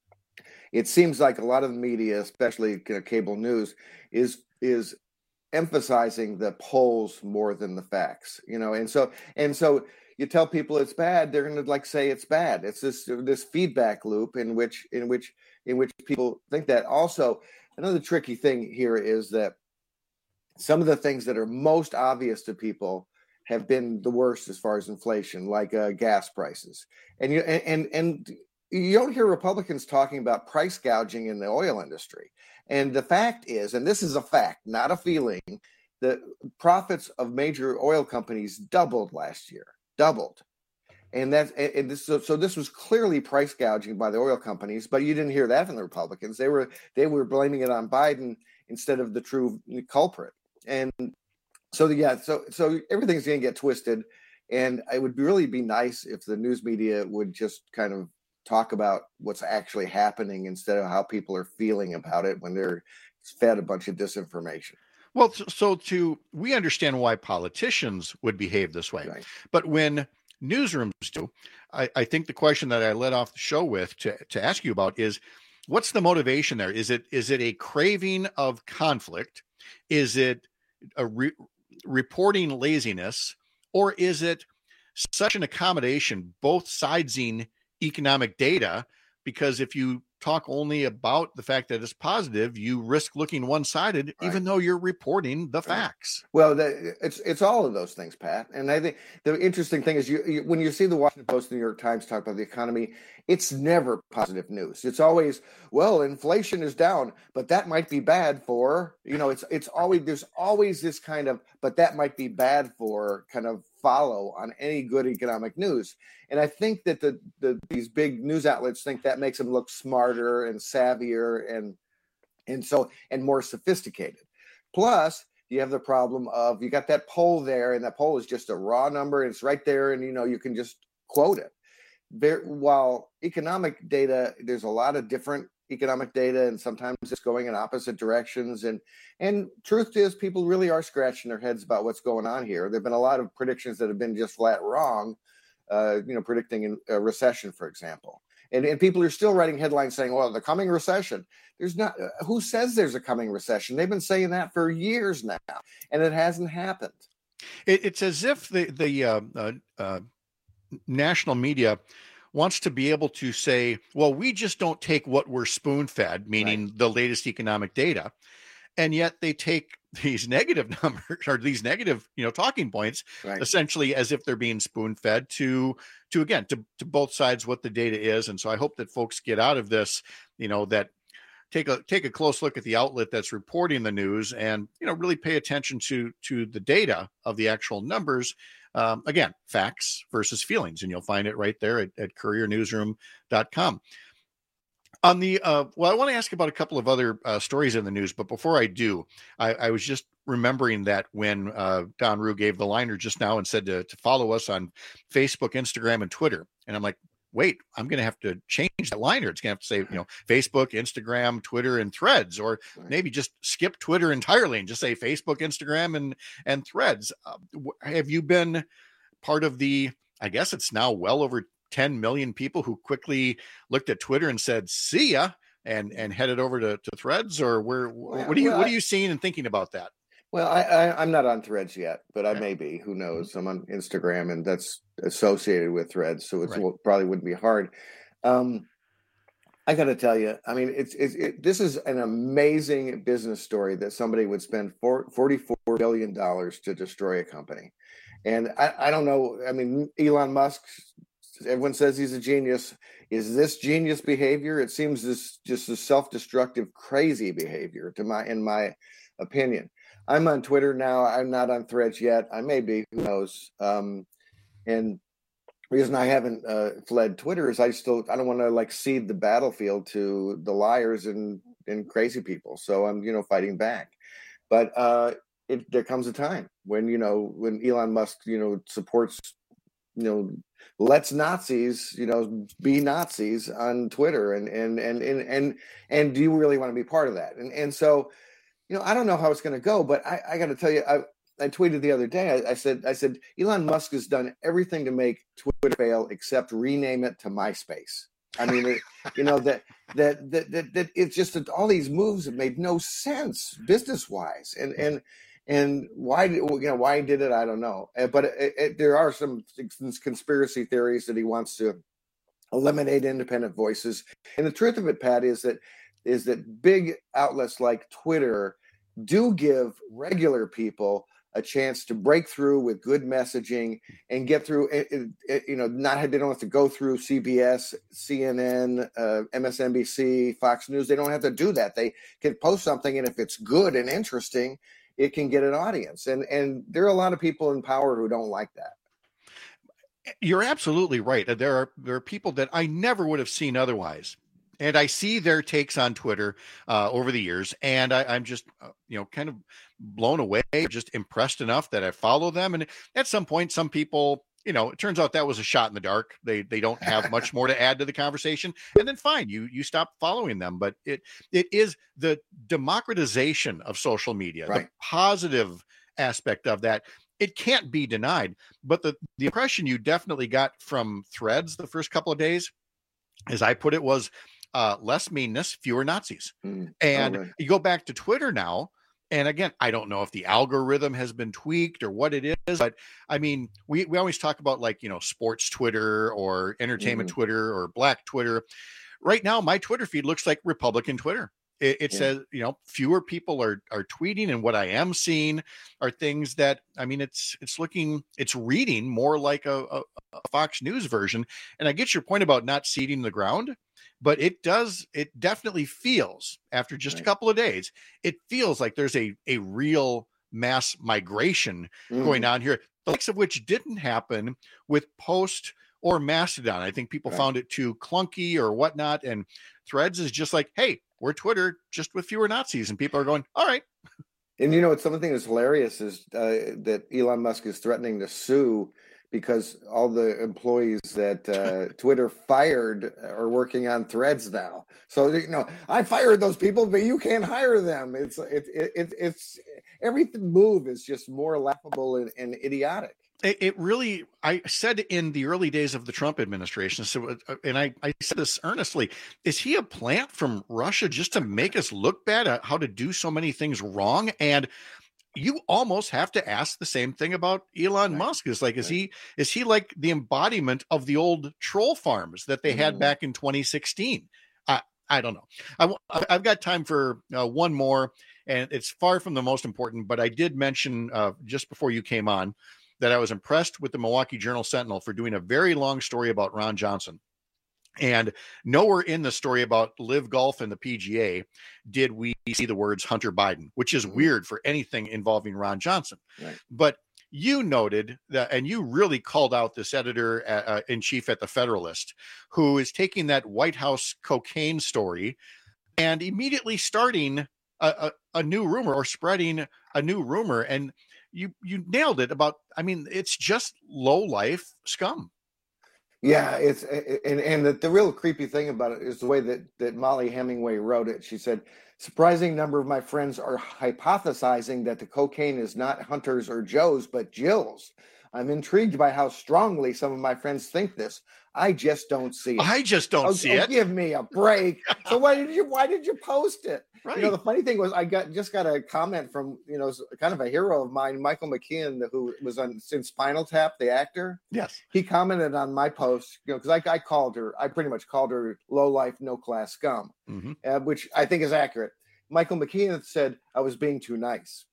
it seems like a lot of the media, especially you know, cable news, is is emphasizing the polls more than the facts, you know, and so and so you tell people it's bad, they're going to like say it's bad. It's this this feedback loop in which in which in which people think that. Also, another tricky thing here is that some of the things that are most obvious to people have been the worst as far as inflation, like uh, gas prices. And you and, and and you don't hear Republicans talking about price gouging in the oil industry. And the fact is, and this is a fact, not a feeling, the profits of major oil companies doubled last year, doubled. And that's and this so, so this was clearly price gouging by the oil companies, but you didn't hear that from the Republicans. They were they were blaming it on Biden instead of the true culprit. And so, yeah, so so everything's going to get twisted. And it would really be nice if the news media would just kind of talk about what's actually happening instead of how people are feeling about it when they're fed a bunch of disinformation. Well, so to we understand why politicians would behave this way. Right. But when newsrooms do, I, I think the question that I led off the show with to, to ask you about is, what's the motivation there? Is it is it a craving of conflict? Is it a re- reporting laziness, or is it such an accommodation, both sidesing economic data, because if you talk only about the fact that it's positive, you risk looking one-sided, right, even though you're reporting the facts. Well, the, it's it's all of those things, Pat. And I think the interesting thing is you, you when you see the Washington Post, the New York Times talk about the economy, it's never positive news. It's always, well, inflation is down, but that might be bad for, you know, it's it's always there's always this kind of, but that might be bad for kind of follow on any good economic news. And I think that the, the these big news outlets think that makes them look smarter and savvier and and so and more sophisticated. Plus, you have the problem of you got that poll there, and that poll is just a raw number, and it's right there, and you know you can just quote it. There, while economic data, there's a lot of different economic data, and sometimes it's going in opposite directions. And and truth is, people really are scratching their heads about what's going on here. There've been a lot of predictions that have been just flat wrong. Uh, you know, predicting a recession, for example. And, and people are still writing headlines saying, well, the coming recession. There's not, uh, who says there's a coming recession? They've been saying that for years now, and it hasn't happened. It, it's as if the, the uh, uh, uh, national media wants to be able to say, well, we just don't take what we're spoon-fed, meaning right, the latest economic data. And yet they take these negative numbers or these negative, you know, talking points, right, essentially as if they're being spoon-fed to, to again, to, to both sides what the data is. And so I hope that folks get out of this, you know, that take a take a close look at the outlet that's reporting the news, and you know, really pay attention to to the data of the actual numbers. Um, again, facts versus feelings, and you'll find it right there at, at courier newsroom dot com. On the, uh, well, I want to ask about a couple of other uh, stories in the news, but before I do, I, I was just remembering that when uh, Don Rue gave the liner just now and said to, to follow us on Facebook, Instagram, and Twitter. And I'm like, wait, I'm going to have to change that liner. It's going to have to say, you know, Facebook, Instagram, Twitter, and Threads, or maybe just skip Twitter entirely and just say Facebook, Instagram, and, and Threads. Uh, have you been part of the, I guess it's now well over ten million people who quickly looked at Twitter and said, see ya, and, and headed over to, to Threads? Or where, well, what are you, well, what are you seeing and thinking about that? Well, I, I, I'm not on Threads yet, but I may be. Who knows? I'm on Instagram, and that's associated with Threads, so it's, right, well, probably wouldn't be hard. Um, I got to tell you, I mean, it's, it's it, this is an amazing business story that somebody would spend four, forty-four billion dollars to destroy a company. And I, I don't know. I mean, Elon Musk, everyone says he's a genius. Is this genius behavior? It seems this just a self-destructive, crazy behavior, to my in my opinion. I'm on Twitter now. I'm not on Threads yet. I may be. Who knows? Um, and the reason I haven't uh, fled Twitter is I still I don't want to like cede the battlefield to the liars and and crazy people. So I'm you know fighting back. But uh, it, there comes a time when you know when Elon Musk you know supports you know lets Nazis you know be Nazis on Twitter, and and and and and, and do you really want to be part of that? And and so. You know, I don't know how it's going to go, but I, I got to tell you, I, I tweeted the other day. I, I said, I said, Elon Musk has done everything to make Twitter fail except rename it to MySpace. I mean, it, you know that that that that, that it's just that all these moves have made no sense business wise, and and and why you know why he did it, I don't know. But it, it, there are some conspiracy theories that he wants to eliminate independent voices. And the truth of it, Pat, is that is that big outlets like Twitter do give regular people a chance to break through with good messaging and get through it, it, it, you know, not they don't have to go through C B S, C N N, uh, M S N B C, Fox News. They don't have to do that. They can post something, and if it's good and interesting, it can get an audience. And and there are a lot of people in power who don't like that. You're absolutely right. There are there are people that I never would have seen otherwise. And I see their takes on Twitter uh, over the years, and I, I'm just, uh, you know, kind of blown away, just impressed enough that I follow them. And at some point, some people, you know, it turns out that was a shot in the dark. They they don't have much more to add to the conversation, and then fine, you you stop following them. But it it is the democratization of social media, right, the positive aspect of that. It can't be denied. But the the impression you definitely got from Threads the first couple of days, as I put it, was. Uh, less meanness, fewer Nazis. Mm, and right. You go back to Twitter now, And again, I don't know if the algorithm has been tweaked or what it is, but I mean, we, we always talk about like, you know, sports Twitter or entertainment mm. Twitter or Black Twitter. Right now, my Twitter feed looks like Republican Twitter. It, it yeah. says, you know, fewer people are are tweeting, and what I am seeing are things that, I mean, it's it's looking, it's reading more like a, a, a Fox News version. And I get your point about not seeding the ground, but it does, it definitely feels, after just right. a couple of days, it feels like there's a, a real mass migration mm. going on here, the likes of which didn't happen with Post or Mastodon. I think people right. found it too clunky or whatnot. And Threads is just like, hey, we're Twitter just with fewer Nazis. And people are going, all right. And you know, it's something that's hilarious is uh, that Elon Musk is threatening to sue because all the employees that uh, Twitter fired are working on Threads now. So, you know, I fired those people, but you can't hire them. It's it, it, it it's every move is just more laughable and, and idiotic. It, it really, I said in the early days of the Trump administration, so, and I, I said this earnestly, is he a plant from Russia just to make us look bad at how to do so many things wrong? And you almost have to ask the same thing about Elon right. Musk. Is like, is right. he, is he like the embodiment of the old troll farms that they mm. had back in twenty sixteen? I, I don't know. I, I've got time for uh, one more, and it's far from the most important, but I did mention uh, just before you came on that I was impressed with the Milwaukee Journal-Sentinel for doing a very long story about Ron Johnson. And nowhere in the story about Live Golf and the P G A did we see the words Hunter Biden, which is weird for anything involving Ron Johnson. Right. But you noted that, and you really called out this editor uh, in chief at the Federalist, who is taking that White House cocaine story and immediately starting a, a, a new rumor or spreading a new rumor. And you you nailed it about, I mean, it's just low life scum. Yeah, it's and and the, the real creepy thing about it is the way that that Molly Hemingway wrote it. She said, surprising number of my friends are hypothesizing that the cocaine is not Hunter's or Joe's, but Jill's. I'm intrigued by how strongly some of my friends think this. I just don't see it. I just don't oh, see oh, it. Give me a break. So why did you why did you post it? Right. You know, the funny thing was I got just got a comment from, you know, kind of a hero of mine, Michael McKeon, who was on in Spinal Tap, the actor. Yes. He commented on my post, you know, because I, I called her, I pretty much called her low life, no class scum, mm-hmm. uh, which I think is accurate. Michael McKeon said I was being too nice.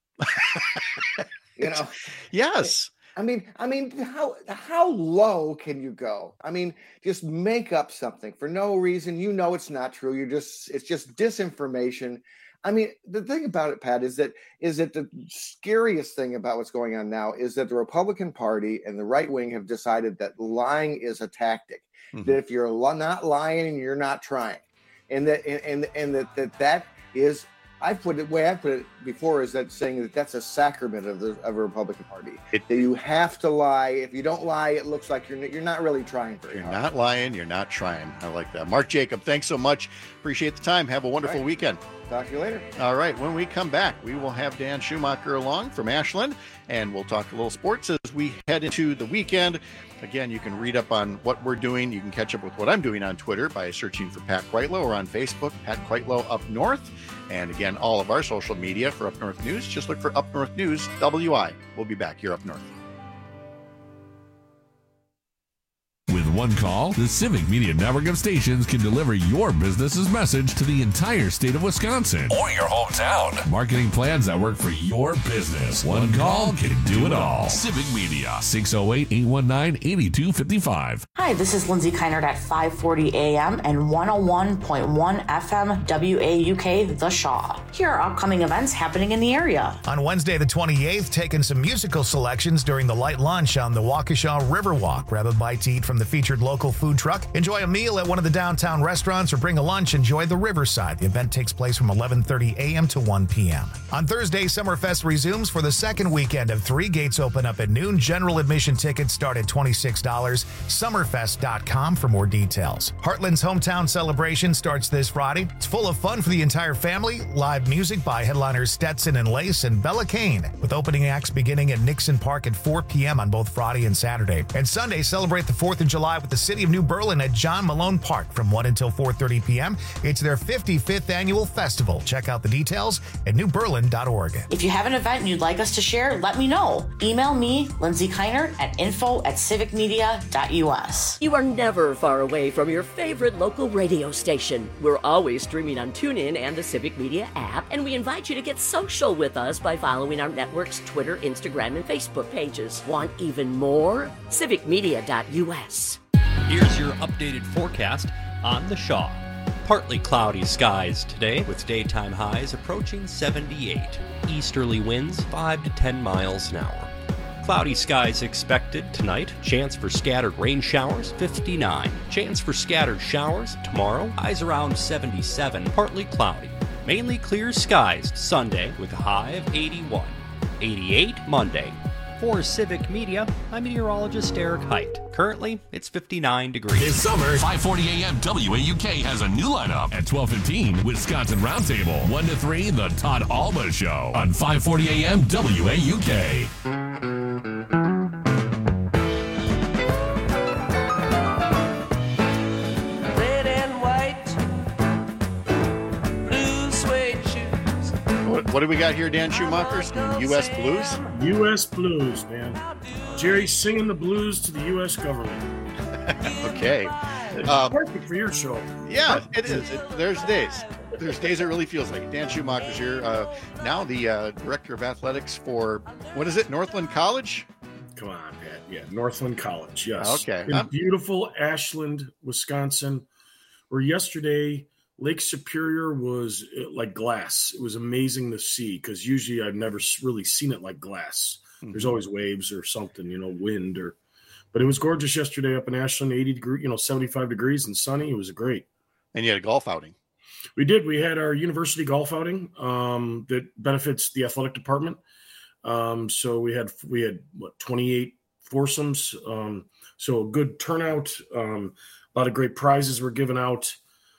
You know. Yes. I mean, I mean, how how low can you go? I mean, just make up something for no reason. You know it's not true. You're just it's just disinformation. I mean, the thing about it, Pat, is that is that the scariest thing about what's going on now is that the Republican Party and the right wing have decided that lying is a tactic. Mm-hmm. That if you're not lying, you're not trying, and that and and, and that, that that is. I put it the way I put it before is that saying that that's a sacrament of the of a Republican Party. It, that you have to lie. If you don't lie, it looks like you're you're not really trying very You're hard. not lying. You're not trying. I like that. Mark Jacob, thanks so much. Appreciate the time. Have a wonderful right. weekend. Talk to you later. All right. When we come back, we will have Dan Schumacher along from Ashland, and we'll talk a little sports as we head into the weekend. Again, you can read up on what we're doing. You can catch up with what I'm doing on Twitter by searching for Pat Quitlow, or on Facebook, Pat Quitlow Up North. And again, all of our social media for Up North News, just look for Up North News W I. We'll be back here up north. With one call, the Civic Media Network of stations can deliver your business's message to the entire state of Wisconsin or your hometown. Marketing plans that work for your business. One call can do it all. Civic Media, six oh eight, eight one nine, eight two five five. Hi, this is Lindsay Keinert at five forty A M and one oh one point one F M W A U K, The Shaw. Here are upcoming events happening in the area. On Wednesday the twenty-eighth, taking some musical selections during the light lunch on the Waukesha Riverwalk. Grab a bite to eat from the featured local food truck. Enjoy a meal at one of the downtown restaurants, or bring a lunch. Enjoy the Riverside. The event takes place from eleven thirty A M to one P M On Thursday, Summerfest resumes for the second weekend of three. Gates open up at noon. General admission tickets start at twenty-six dollars. Summerfest dot com for more details. Heartland's hometown celebration starts this Friday. It's full of fun for the entire family. Live music by headliners Stetson and Lace and Bella Kane, with opening acts beginning at Nixon Park at four P M on both Friday and Saturday. And Sunday, celebrate the fourth of July live with the City of New Berlin at John Malone Park from one until four thirty p.m. It's their fifty-fifth annual festival. Check out the details at new berlin dot org. If you have an event you'd like us to share, let me know. Email me, Lindsay Kiner, at info at civic media dot u s. You are never far away from your favorite local radio station. We're always streaming on TuneIn and the Civic Media app, and we invite you to get social with us by following our network's Twitter, Instagram, and Facebook pages. Want even more? civic media dot u s. Here's your updated forecast on the Shaw. Partly cloudy skies today with daytime highs approaching seventy-eight. Easterly winds five to ten miles an hour. Cloudy skies expected tonight. Chance for scattered rain showers, fifty-nine. Chance for scattered showers tomorrow, highs around seventy-seven. Partly cloudy. Mainly clear skies Sunday with a high of eighty-one. eighty-eight Monday. For Civic Media, I'm meteorologist Eric Height. Currently, it's fifty-nine degrees. This summer, five forty a.m. W A U K has a new lineup. At twelve fifteen, Wisconsin Roundtable. one to three, The Todd Alba Show. On five forty a.m. W A U K. Red and white, blue suede shoes. What, what do we got here, Dan Schumacher? U S Blues? U S Blues, man. Jerry's singing the blues to the U S government. Okay. Um, perfect for your show. Yeah, it is. It, there's days. There's days it really feels like it. Dan Schumacher's here. Uh, now the uh, director of athletics for, what is it, Northland College? Come on, Pat. Yeah, Northland College, yes. Okay. In I'm- beautiful Ashland, Wisconsin, where yesterday Lake Superior was like glass. It was amazing to see because usually I've never really seen it like glass. Mm-hmm. There's always waves or something, you know, wind or, but it was gorgeous yesterday up in Ashland, eighty degrees, you know, seventy-five degrees and sunny. It was great. And you had a golf outing. We did. We had our university golf outing um, that benefits the athletic department. Um, so we had, we had what, twenty-eight foursomes. Um, so a good turnout. Um, a lot of great prizes were given out.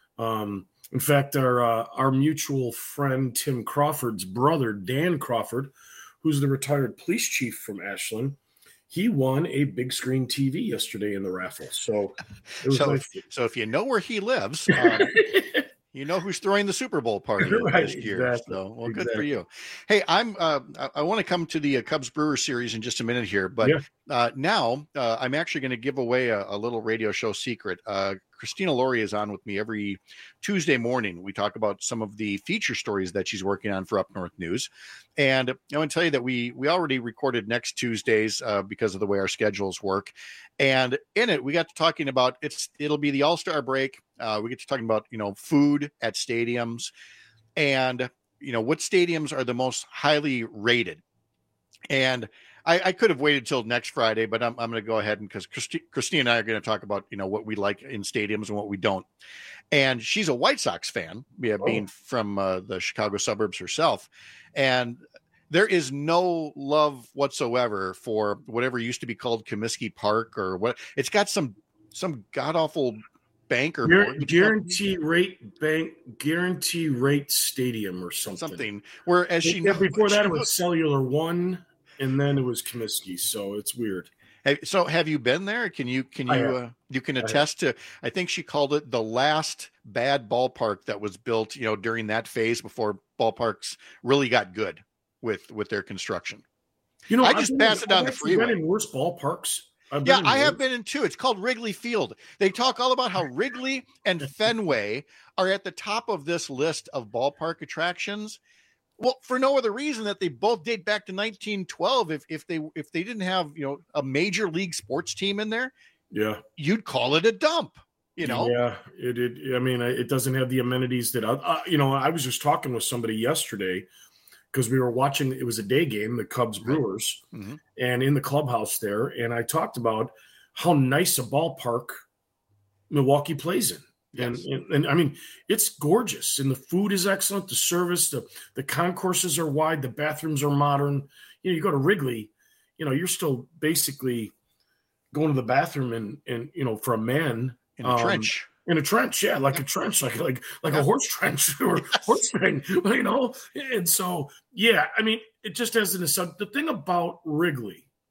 Um, in fact, our, uh, our mutual friend, Tim Crawford's brother, Dan Crawford, who's the retired police chief from Ashland, he won a big screen T V yesterday in the raffle. So, it was so, nice. if, so if you know where he lives, um, you know who's throwing the Super Bowl party Right, this year. exactly, So, well, good exactly. for you. Hey, I'm. Uh, I, I want to come to the uh, Cubs Brewers series in just a minute here, but Yeah. uh, now uh, I'm actually going to give away a, a little radio show secret. Uh, Christina Laurie is on with me every Tuesday morning. We talk about some of the feature stories that she's working on for Up North News. And I want to tell you that we we already recorded next Tuesdays uh, because of the way our schedules work. And in it, we got to talking about it's it'll be the All-Star break. Uh, we get to talking about, you know, food at stadiums and, you know, what stadiums are the most highly rated. And I, I could have waited till next Friday, but I'm, I'm going to go ahead and because Christi, Christine and I are going to talk about, you know, what we like in stadiums and what we don't. And she's a White Sox fan, yeah, being Oh. from uh, the Chicago suburbs herself. And there is no love whatsoever for whatever used to be called Comiskey Park or what. It's got some some god awful bank or Guar- mortgage guarantee rate bank, guarantee rate stadium or something. something. Where as she Yeah, knows, before that she it was knows- Cellular One, and then it was Comiskey. So it's weird. Have- So have you been there? Can you can I you have. uh, you can I have. attest to? I think she called it the last bad ballpark that was built, you know, during that phase before ballparks really got good with with their construction. You know, I I've just been- passed it down I've the actually been freeway. in worse ballparks. I've Yeah, been in I have worse. been in two. It's called Wrigley Field. They talk all about how Wrigley and Fenway are at the top of this list of ballpark attractions. Well, for no other reason that they both date back to nineteen twelve. If if they if they didn't have, you know, a major league sports team in there, Yeah. you'd call it a dump. You know, Yeah, it, it. I mean, it doesn't have the amenities that. I, uh, you know, I was just talking with somebody yesterday because we were watching. It was a day game, the Cubs Brewers, Mhm. and in the clubhouse there, and I talked about how nice a ballpark Milwaukee plays in. And, Yes. and and I mean, it's gorgeous, and the food is excellent. The service, the the concourses are wide, the bathrooms are modern. You know, you go to Wrigley, you know, you're still basically going to the bathroom and and you know, for a man in a trench. in a trench, yeah, like a trench, like like like a horse trench or horse thing, you know. And so, yeah, I mean, it just has an assumption. The thing about Wrigley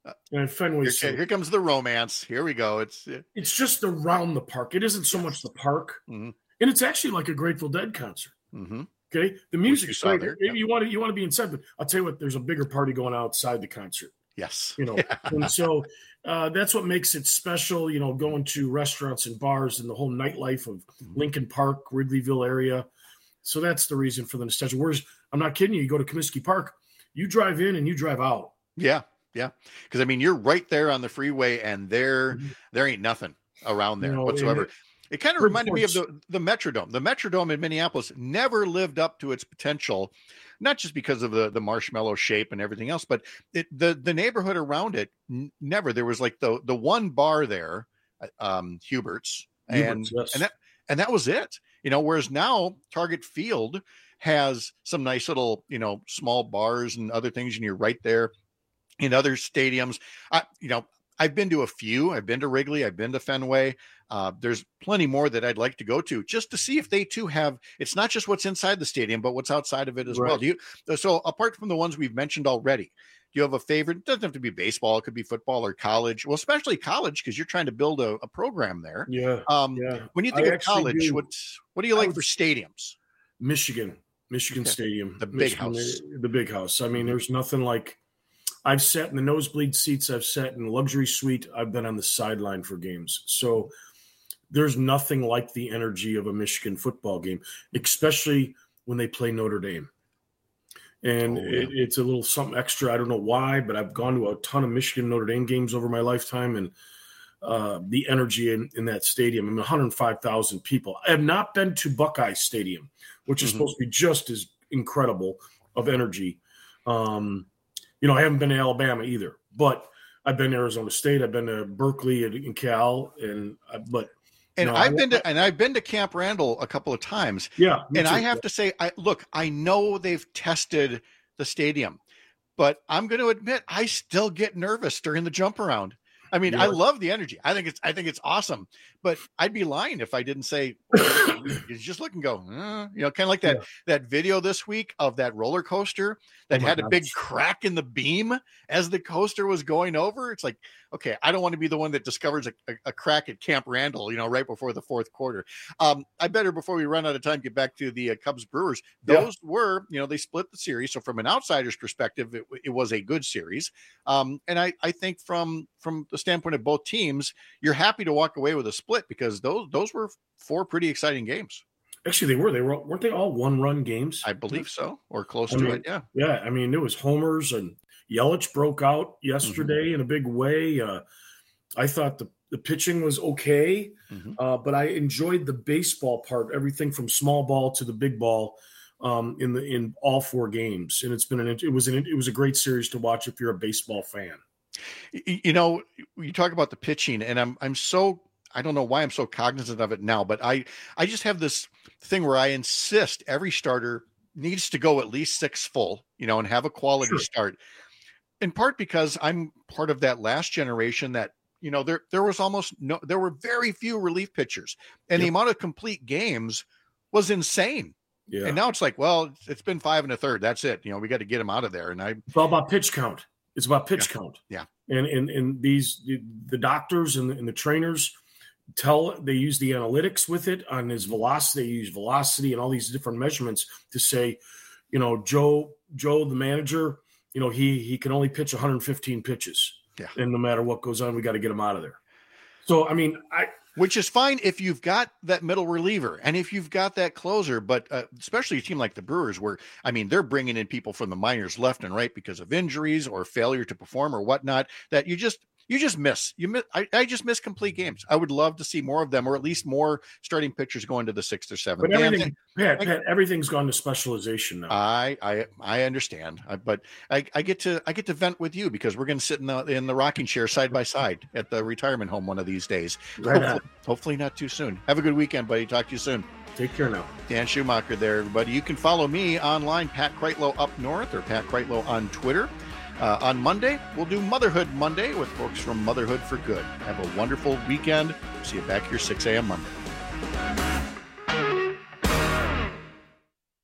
And Fenway. Here, here comes the romance. Here we go. It's it's just around the park. It isn't so much the park, mm-hmm. and it's actually like a Grateful Dead concert. Mm-hmm. Okay, the music is great. There, Maybe yeah. you want to you want to be inside, but I'll tell you what. There's a bigger party going on outside the concert. Yes, you know, yeah. and so uh, that's what makes it special. You know, going to restaurants and bars and the whole nightlife of mm-hmm. Lincoln Park, Wrigleyville area. So that's the reason for the nostalgia. Whereas I'm not kidding you. You go to Comiskey Park, you drive in and you drive out. Yeah. Yeah, because I mean, you're right there on the freeway, and there, mm-hmm. there ain't nothing around there you know, whatsoever. It, it kind of reminded me of the the Metrodome. The Metrodome in Minneapolis never lived up to its potential, not just because of the the marshmallow shape and everything else, but it, the the neighborhood around it n- never. There was like the the one bar there, um, Hubert's, and Hubert's, yes. and that and that was it. You know, whereas now Target Field has some nice little, you know, small bars and other things, and you're right there. In other stadiums, I, you know, I've been to a few. I've been to Wrigley. I've been to Fenway. Uh, there's plenty more that I'd like to go to just to see if they too have. It's not just what's inside the stadium, but what's outside of it as right. well. Do you? So apart from the ones we've mentioned already, do you have a favorite? It doesn't have to be baseball. It could be football or college. Well, especially college because you're trying to build a, a program there. Yeah. Um, yeah. When you think I of college, do. what what do you like would, for stadiums? Michigan, Michigan okay. Stadium, the big Michigan, house, the big house. I mean, there's nothing like. I've sat in the nosebleed seats. I've sat in the luxury suite. I've been on the sideline for games. So there's nothing like the energy of a Michigan football game, especially when they play Notre Dame. And oh, yeah. it, it's a little something extra. I don't know why, but I've gone to a ton of Michigan Notre Dame games over my lifetime. And uh, the energy in, in that stadium, I mean, one hundred five thousand people. I have not been to Buckeye Stadium, which is mm-hmm. supposed to be just as incredible of energy. Um, You know, I haven't been to Alabama either, but I've been to Arizona State. I've been to Berkeley and, and Cal, and but and no, I've I, been to and I've been to Camp Randall a couple of times. Yeah, and too. I have to say, I look, I know they've tested the stadium, but I'm going to admit I still get nervous during the jump around. I mean, yeah. I love the energy. I think it's I think it's awesome, but I'd be lying if I didn't say you just look and go, uh, you know, kind of like that yeah. that video this week of that roller coaster that oh had gosh. a big crack in the beam as the coaster was going over. It's like, okay, I don't want to be the one that discovers a, a, a crack at Camp Randall, you know, right before the fourth quarter. Um, I better, before we run out of time, get back to the uh, Cubs Brewers. Those yeah. were, you know, they split the series. So from an outsider's perspective, it, it was a good series. Um, and I, I think from, from the standpoint of both teams, you're happy to walk away with a split because those, those were four pretty exciting games. Actually, they were. They were. Weren't they all one-run games? I believe so, or close I to mean, it. Yeah. Yeah. I mean, it was homers, and Yelich broke out yesterday mm-hmm. in a big way. Uh, I thought the, the pitching was okay, mm-hmm. uh, but I enjoyed the baseball part. Everything from small ball to the big ball um, in the in all four games, and it's been an it was an it was a great series to watch if you're a baseball fan. You know, you talk about the pitching, and I'm I'm so. I don't know why I'm so cognizant of it now, but I, I just have this thing where I insist every starter needs to go at least six full, you know, and have a quality sure. start. In part because I'm part of that last generation that, you know, there, there was almost no, there were very few relief pitchers, and yep. the amount of complete games was insane. Yeah. And now it's like, well, it's been five and a third. That's it. You know, we got to get him out of there. And I, it's all about pitch count. It's about pitch yeah. count. Yeah. And, and, and these, the, the doctors and the, and the trainers, tell they use the analytics with it on his velocity. They use velocity and all these different measurements to say, you know, Joe, Joe, the manager, you know, he, he can only pitch one hundred fifteen pitches. Yeah. And no matter what goes on, we got to get him out of there. So, I mean, I, which is fine if you've got that middle reliever and if you've got that closer, but uh, especially a team like the Brewers where, I mean, they're bringing in people from the minors left and right because of injuries or failure to perform or whatnot that you just, You just miss. You miss. I, I just miss complete games. I would love to see more of them, or at least more starting pitchers going to the sixth or seventh. But everything, Pat, Pat, everything's gone to specialization now. I I I understand, I, but I, I get to I get to vent with you because we're going to sit in the in the rocking chair side by side at the retirement home one of these days. Right hopefully, hopefully not too soon. Have a good weekend, buddy. Talk to you soon. Take care now. Dan Schumacher there, everybody. You can follow me online, Pat Kreitlow Up North, or Pat Kreitlow on Twitter. Uh, on Monday, we'll do Motherhood Monday with folks from Motherhood for Good. Have a wonderful weekend. See you back here six a.m. Monday. Does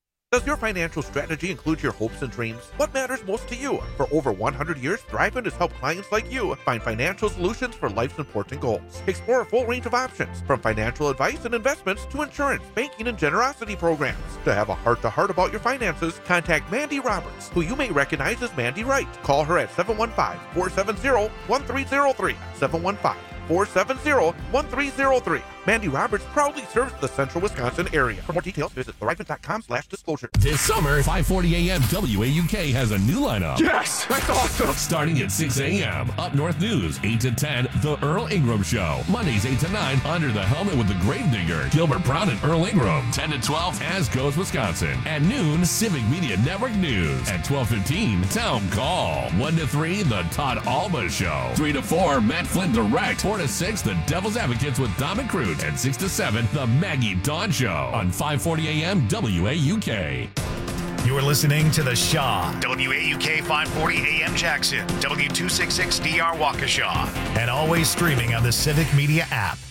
Does your financial strategy include your hopes and dreams? What matters most to you? For over one hundred years, Thriven has helped clients like you find financial solutions for life's important goals. Explore a full range of options, from financial advice and investments to insurance, banking, and generosity programs. To have a heart-to-heart about your finances, contact Mandy Roberts, who you may recognize as Mandy Wright. Call her at seven one five, four seven zero, one three zero three, seven one five, four seven zero, one three zero three. Mandy Roberts proudly serves the central Wisconsin area. For more details, visit thriven.com slash disclosure. This summer, five forty a.m. W A U K has a new lineup. Yes, that's awesome. Starting at six a.m. Up North News, eight to ten, The Earl Ingram Show. Mondays, eight to nine, Under the Helmet with the Gravedigger, Gilbert Brown and Earl Ingram. ten to twelve, As Goes Wisconsin. At noon, Civic Media Network News. At twelve fifteen, Town Call. one to three, The Todd Alba Show. three to four, Matt Flynn Direct. four to six, The Devil's Advocates with Dom and Cruz. And six to seven, The Maggie Dawn Show on five forty a.m. W A U K. You're listening to The Shaw, W A U K five forty A M Jackson, W two sixty-six D R Waukesha, and always streaming on the Civic Media app.